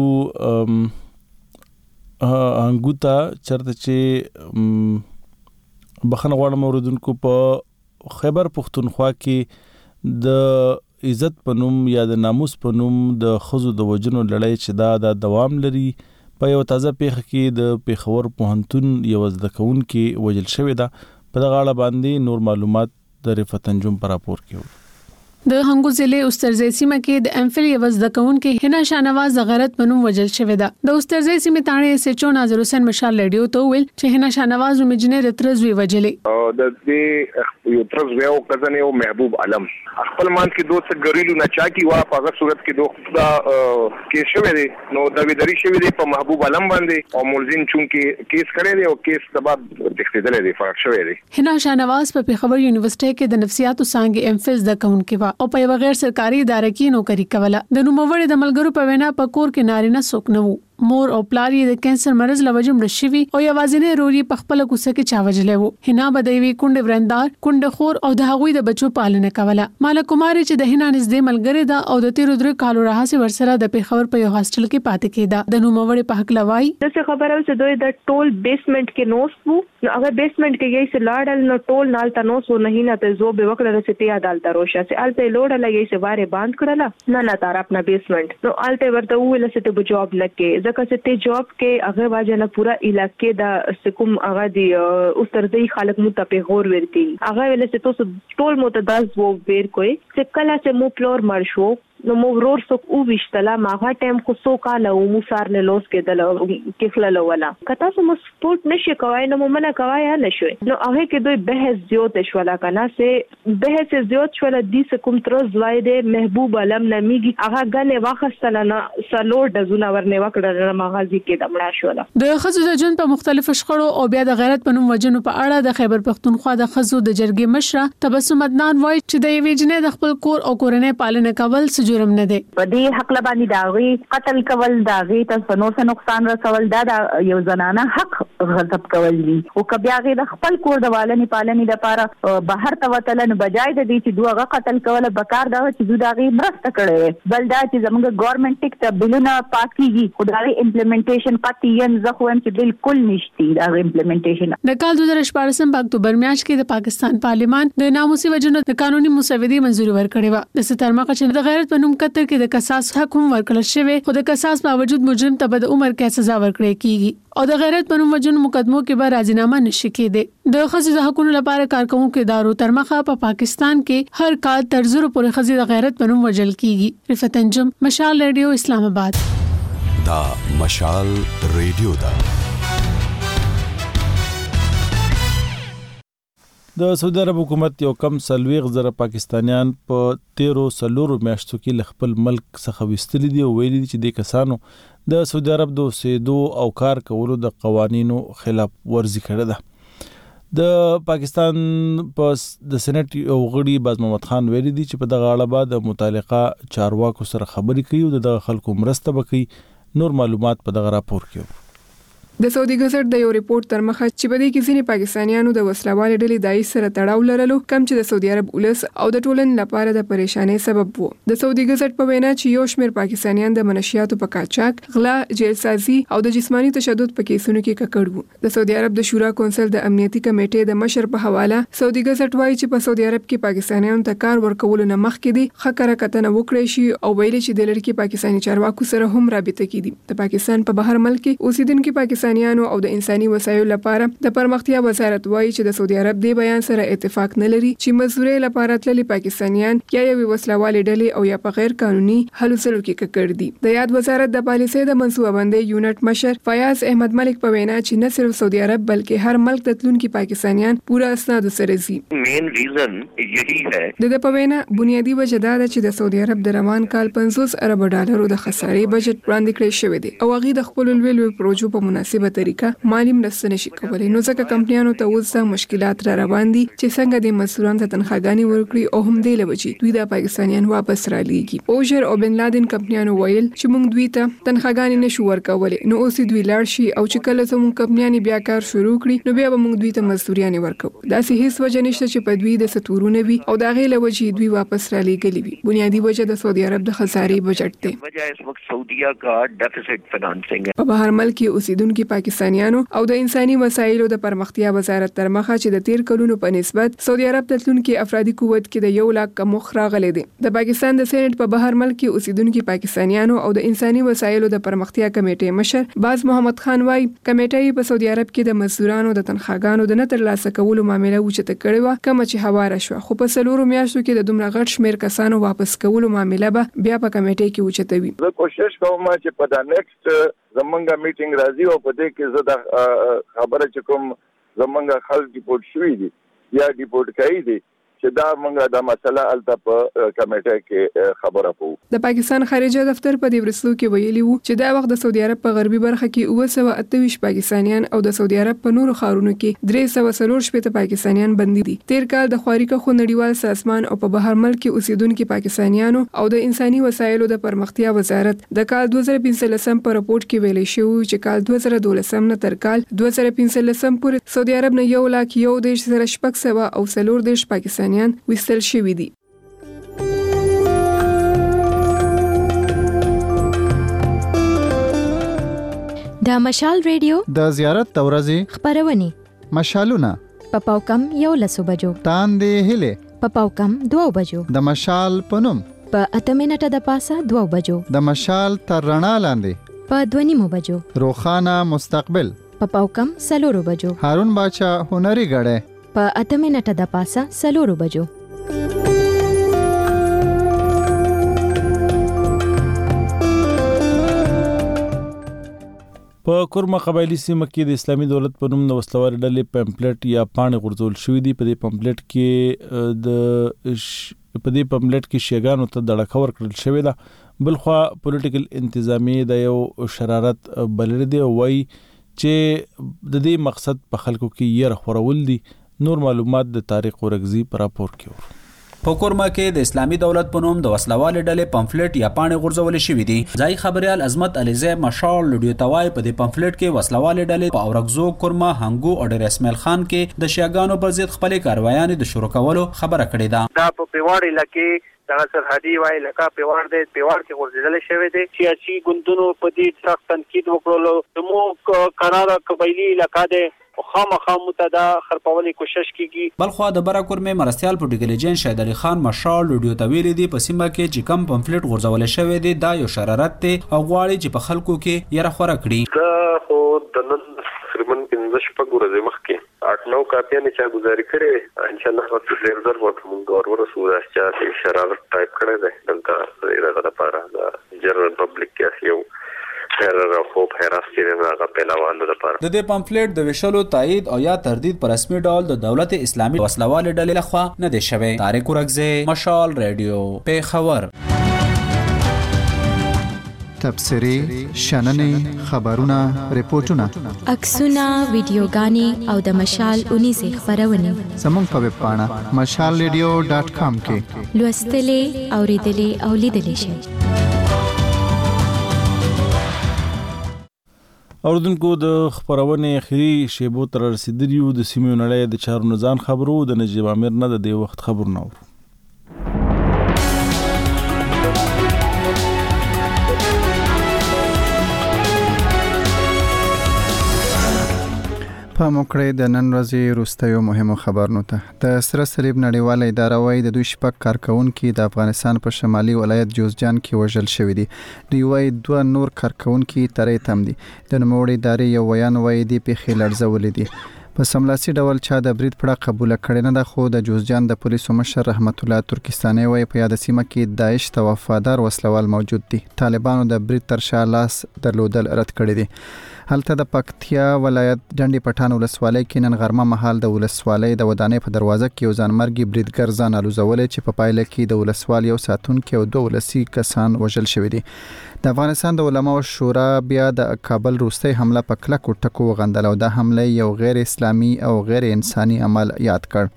انګوتا چرته چې بخنه غواړم اوردونکو په خیبر پختونخوا کې د عزت په نوم یا د ناموس په نوم د خزو د وجنو لړۍ چې دا د دوام لري. په یو تازه پیښه کې د پیښور پوهنتون یو زده کوونکی وژل شوی ده. په دغه اړه باندې نور معلومات د رفعت انجم پر راپور کې. د هنګو ضلع استرزی سیمه کې د ام فل یو زده کوونکی هنا شاهنواز د غیرت په نوم وژل شوی ده. د استرزی سیمه تاڼې سچو ناظر حسین مشال رادیو ته ویل چې هنا شاهنواز نوم انجنیر ترزوی وژلې او د دې یو ترزوی او کزن یو محبوب علم خپل مان کې دوه ګریلو نه چا کی وا په هغه صورت کې دوه دا کیس شوی دی. نو دا ویدری شوی دی په محبوب علم باندې او ملزم چون کې کیس کړی دی او کیس د بعد تخدیدل دی فرق شوی دی. هنا شاهنواز په پیښور یونیورسيټي کې د نفسیاتو څانګې ام فل د کوونکی وا او په یو غیر سرکاري ادارې کې نوکری کوله. د نوموړي د ملګرو په وینا په کور کې نارینه څوک نه وو. مور او پلار یې د کینسر مرز لوجه مړ شوی او یوازینی روري په خپل کوڅه کې چا وجلې وو. هنا بدوي کونډه ورندار کونډه خور او د هغوی د بچو پالنه کوله. مالک کمار چې د هنا نږدې ملګری دا او د تیر درې کالو راهسه ورسره د پیښور په یو هاستل کې پاتې کېده. د نوموړي په حق لوي د خبره چې دوی د ټول بیسمنت کې نوس وو. نو هغه بیسمنت کې یې سلاړل نو ټول نال تنوس و نه نه ته زو به وکړه چې ته عدالت روشه سي الته لوړه لګي چې واره باند کړله نه نه تار خپل بیسمنت نو الته ورته ویل چې ته جواب لکه ځکه چې ته جاب کې هغه واجه نه پورا علاقې دا سکوم هغه دی اوس تر دې خلک مو ته پیغور ورتي هغه ویل چې تاسو ټول متداز وو بیر کوی چې کله چې مو پلور مر شو نو مو ورور څوک او وشتلا ماغه ټایم خو سو کاله او مو سار نه لوس کېدل کفله ولا کته سو مو سپورت نشي کوي نو منه کوي نه شوي نو هغه کې دوی بحث زیات شولا کنه سه بحث زیات شولا د کوم تر زوایده محبوب علم نمیږي هغه غنه واخستل نه سلور د زونه ورنه وکړه مغازي کې دمړه شولا د خزو د جن په مختلفو شخړو او بیا د غیرت پنوم وجنو په اړه د خیبر پختونخوا د خزو د جرګې مشره تبسم عدنان وایي چې د یوې جنې د خپل کور او کورنۍ پالنه کول جرم نه دی په دې حق لبانی داغي قتل کول داغي ته نور څه نقصان رسول دا یو زنانه حق غضب کول دي او کبه هغه د خپل کور د والنی پالنی لپاره بهر ته وتلن بجای د دې چې دوغه قتل کول بکار دا چې داغي مرسته کړي بل دا چې زموږ ګورنمنت ټیک ته بلونه پاس کیږي خدای امپلیمنټیشن پاتې ین زخوان چې بالکل نشتی دا امپلیمنټیشن د کال دوه هزار شپږ په اکتوبر میاشت کې د پاکستان پارلیمان د ناموسي وجنو د قانوني مسودې منزوري ورکړې و د سترمقه چې د غیرت پنوم کتر کې د قصاص حکم ورکړل شوی خو د قصاص باوجود مجرم ته به د عمر کې سزا ورکړي کیږي او د غیرت پنوم وجنو مقدمو کې به راځنامه نشي کېده د خزو د حقوقو لپاره کارکونکو ادارو ترمخه په پاکستان کې هر کال تر زر پورې خزو د غیرت پنوم وجل کیږي رفعت انجم مشال ریډیو اسلام آباد دا مشال ریډیو دا د سعودي عرب حکومت یو کم سلويغ زره پاکستانیان په تیرو سلورو میاشتو کې خپل ملک څخه وستلي دي او ویلي دي چې د کسانو د سعودي عرب د اوسېدو او کار کولو د قوانینو خلاف ورزي کړې ده د پاکستان په د سېنات یو غړي باز محمد خان ویلي دي چې په دغه اړه به د متعلقه چارواکو سره خبرې کوي او د خلکو مرسته وکړي نور معلومات په دغه راپور کې د سعودي ګزټ د یو ریپورت تر مخه چې په دې کې ځینې پاکستانیانو د وسلوالې ډلې دای سره تړاو لرلو کم چې د سعودي عرب ولس او د ټولن لپاره د پریشانۍ سبب وو د سعودي ګزټ په وینا چې یو شمېر پاکستانیان د منشیاتو په کاچاک غلا جیل سازي او د جسمانی تشدد په کیسونو کې ککړ وو د سعودي عرب د شورا کونسل د امنیتي کمیټې د مشر په حواله سعودي ګزټ وایي چې په سعودي عرب کې پاکستانیانو ته کار ورکول نه مخکې دي خکره کتنه وکړي شي او ویلي چې د لړکی پاکستاني چارواکو سره هم رابطه کړي د پاکستان په بهر ملک کې اوسیدونکو پاکستانیانو او د انساني وسایلو لپاره د پرمختیا وزارت وایي چې د سعودي عرب د بیان سره اتفاق نه لري چې مزوري لپاره تللي پاکستانیان یا یو وسلوالې ډلې او یا په غیر قانوني هلو ځلو کې ککړ دي د یاد وزارت د پالیسۍ د منصوبه بندۍ یونټ مشر فیاض احمد ملک په وینا چې نه صرف سعودي عرب بلکې هر ملک د تلونکو پاکستانیان پورا اسناد سره زی مین ریزن یہی ہے د د په وینا بنیادی وجه دا ده چې د سعودي عرب د روان کال پنځوس ارب ډالرو د خسارې بجټ وړاندې کړی شوی دی او هغه د خپل لوی پروژو په مناسبه طریقه مالی مرسته نشي کولای نو ځکه کمپنیانو ته اوس مشکلات را روان دي چې څنګه د مسؤلانو ته تنخواګانی ورکړي او هم دی لوي دوی د پاکستانیان واپس را لېږي اوجر او بن لادن کمپنیانو ویل چې موږ دوی ته تنخواګانی نشو ورکولای نو اوس دوی لاړ شي او چې کله زموږ کمپنیانی بیا کار شروع کړي نو بیا به موږ دوی ته مزدوريان ورکو دا سه هیڅ وجه نشته چې په دوی د ستورونه وي او دا غي لوي دوی واپس را لېږلي وي بنیادی وجه د سعودي عرب د خسارې بجټ دی وجہ اس وخت سعودیہ کا ډیفیسټ فینانسینګ په بهر ملک اوسیدونکو پاکستانیانو او د انساني وسایلو د پرمختیا وزارت تر مخه چې د تیر کلونو په نسبت سعودي عرب د تلونکو افرادي قوت کې د یو لاک کم راغلي دي د پاکستان د سېنات په بهر ملک اوسیدونکو پاکستانیانو او د انساني وسایلو د پرمختیا کمیټې مشر باز محمد خان وايي کمیټې په سعودي عرب کې د مزدورانو د تنخواګانو د نه ترلاسه کولو معاملې وچته کړې و کوم چې هواره شو خو په سلورو میاشتو کې د دومره غټ شمیر کسانو واپس کولو معاملې به بیا په کمیټې کې وچته وي زه کوشش کوم چې په دا نیکسټ زمونږه میټینګ راځي او په دې کې زه د خبره چې کوم زمونږه خلک ډیپورټ شوي دي یا ډیپورټ کوي دي چې دا موږ دا مسله الته په کمیټه کې خبره کوو د پاکستان خارجه دفتر په دې ورسلو کې ویلي وو چې دا وخت د سعودي عرب په غربي برخه کې اوه سوه اته ویشت پاکستانیان او د سعودي عرب په نورو ښارونو کې درې سوه څلور شپېته پاکستانیان بندي دي تیر کال د خواري خو نړیوال سازمان او په بهر ملک کې اوسیدونکو پاکستانیانو او د انساني وسایلو د پرمختیا وزارت د کال دوه زره پنځلسم په راپورټ کې ویلي شو چې کال دوه زره دولسم نه تر کال دوه زره پنځلسم پورې سعودي عرب نه یو لاک یو دیش سره شپږ سوه او څلور دیش پاکستانیان وستل شوي دي د مشال ریډیو د زیارت د ورځې خبرونه مشالونه په پاوکم یو لسو بجو تاندې هله په پاوکم دوه بجو د مشال پنوم په اته منټه د پاسه دوه بجو د مشال تر رڼا لاندې په دوه نیمو بجو، روخانه مستقبل په پاوکم سلورو بجو، هارون باچا هنري غړې په اته منټه د پاسه سلورو بجو. په کورما قبایلی سیمه کې د اسلامي دولت په نوم د وسلوال ډلې پمفلټ یا پاڼې غورځول شوې دي. په دې پمفلټ کې د په دې پمفلټ کې شیګانو ته دړه ورکړل شوې ده. بلخوا پولیټیکل انتظامی د یو شرارت بلل دی، وایي چې د دې مقصد په خلکو کې یې خورول دي. نور معلومات د طارق ورغزي پر راپور کې ور په کورما کې د اسلامي دولت په نوم د وسلوال ډلې پمفلټ یا پاڼې غورځول شوې دي. ځای خبريال عظمت علیزه مشال لډیو توای په دې پمفلټ کې وسلوال ډلې په اورغزو، کورما، هنګو او ډیر اسماعیل خان کې د شیاګانو پر ضد خپل کاروایان د شروع کولو خبره کړې ده. دا په پیوړ علاقې دا سرحدي وای لکه پیوړ دې پیوړ کې غورځول شوې دي. سیاسي ګوندونو په دې سخت تنقید وکړلو. مو قرار قبایلی علاقې ده خامخا متدا خرپولې کوشش کیږي. بلخوا د برا کورمه مرستيال پټیګلیجن شهید علي خان مشال لډیو تویل دي په سیمه کې چې کم پمفلټ غورځول شوی دی دا یو شرارت دی او غواړي چې په خلکو کې یره خوره کړي. دا خو د نن تقریبا پنځه شپږ ورځې مخکې اټ نو کاپیانې چا گزاري کړې ان شاء الله وخت زیر در وته موږ اور ورسو دا چې شرارت ټایپ کړی دی دلته ایرغه لپاره د جنرال پبلک کې یو هر خوب هراستی دغه پهلوانو لپاره د دې پمفلټ د وشلو تایید او یا تردید پر رسمي ډول د دولت اسلامي وسلوال ډلې لخوا نه دی شوی. طارق ورغزي، مشال ریډیو، پیښور. تبصری، شننې، خبرونه، ریپورتونه، عکسونه، ویډیوګانې او د مشال اونیزه خبرونه زموږ په ویب پاڼه مشال ریډیو ډاټ کام کې لوستلې، اوریدلې او لیدلې شئ. اوردونکو د خبرونه اخري شیبو تر رسیدلیو د سیمو نړۍ د چارو نزان خبرو د نجیب امیر نه د دې وخت خبرونه ور په موکړې د نن ورځې روستیو مهمو خبرونو ته د سره صلیب نړیواله اداره وايي د دوی شپږ کارکونکو د افغانستان په شمالي ولایت جوزجان کې وژل شوی دي. دوی وايي دوه نور کارکونکو ترې تم دي. د نوموړي ادارې یو ویان وايي د پیښې لړزولې دي. په سملاسي ډول چا د برید پړه قبول کړي نه ده، خو د جوزجان د پولیسو مشر رحمت الله ترکستاني وايي په یاد سیمه کې داعش ته وفادار وسلوال موجود دي. طالبانو د برید تر شا لاس درلودل رد کړی دي. هلته د پکتیا ولایت ډنډي پټان ولسوالۍ کې نن غرمه مهال د ولسوالۍ د ودانۍ په دروازه کې یو ځانمرګي بریدګر ځان الوزولې چې په پایله کې د ولسوالۍ یو ساتونکي او دوه ولسی کسان وژل شوي دي. د افغانستان د علماو شورا بیا د کابل روستۍ حمله په کلکو ټکو وغندل او د حمله یو غیر اسلامي او غیر انساني عمل یاد کړ.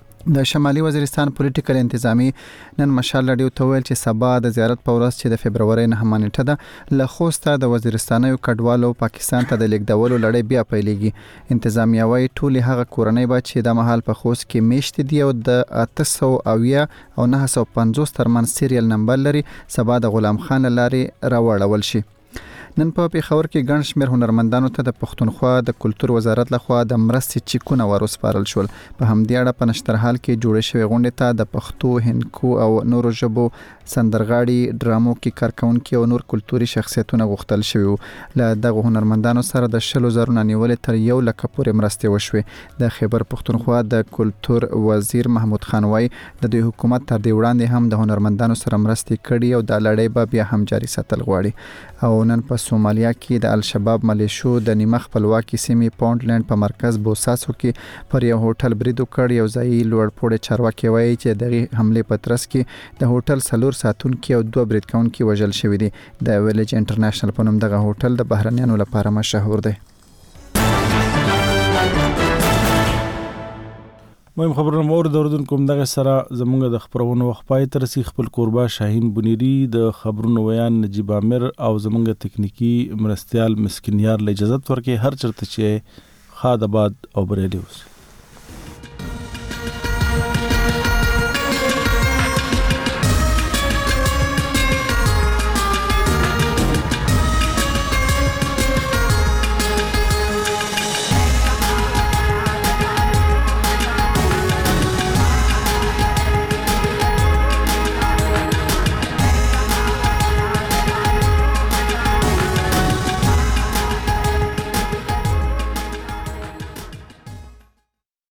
د شمالي وزیرستان پولیټیکل انتظامی نن مشال لډیو ته ویل چې سبا د زیارت په ورځ چې د فبرवरी نهمه نیټه ده له خوسته د وزیرستانیو کډوالو پاکستان ته د لیږدولو لړۍ بیا پیلېږي. انتظامیه وايي ټول هغه کورنۍ به چې د مهال په خوست کې میشت دي او د اته سوه اویا او نه سوه پنځوس ترمن سیریل نمبر لري سبا د غلام خان لارې راوړل شي. نن په پیښور کې ګڼ شمېر هنرمندانو ته د پښتونخوا د کلتور وزارت لخوا د مرستې چیکونه ورسپارل شول. په همدې اړه په نشترحال کې جوړې شوې غونډې ته د پښتو، هندکو او نورو ژبو سندرغاړي، ډرامو کې کارکونکي او نور کلتوري شخصیتونه غوښتل شوي. له دغه هنرمندانو سره د شلو زرو نه نیولې تر یو لک پورې مرستې وشوې. د خیبر پښتونخوا د کلتور وزیر محمود خان وايي د دوی حکومت تر دې وړاندې هم د هنرمندانو سره مرستې کړي او د لړۍ به بیا هم جاري ساتل غواړي. او نن په سومالیا کې د الشباب ملیشو د نیمه خپلواکي سیمې پونټلند په مرکز بوساسو کې پر یو هوټل برید وکړ. یو ځایي لوړپوړی چارواکي وایي چې دغه حمله په ترڅ کې د هوټل سلور ساتونکي او دوه برید کوونکي وژل شوي دي. د ویلج انټرنیشنل په نوم دغه هوټل د بهرنیانو لپاره مشهور دی. مهم خبرونه مور د اردوونکو دغه سره زمونږ د خبرونو وخت پای تر سي خپل قربا شاهین بنيري د خبرونو ویان نجیب امیر او زمونږ تکنیکی مرستيال مسکینیار له اجازه ورکړي هر چرته چې خاد آباد او بریلی اوس.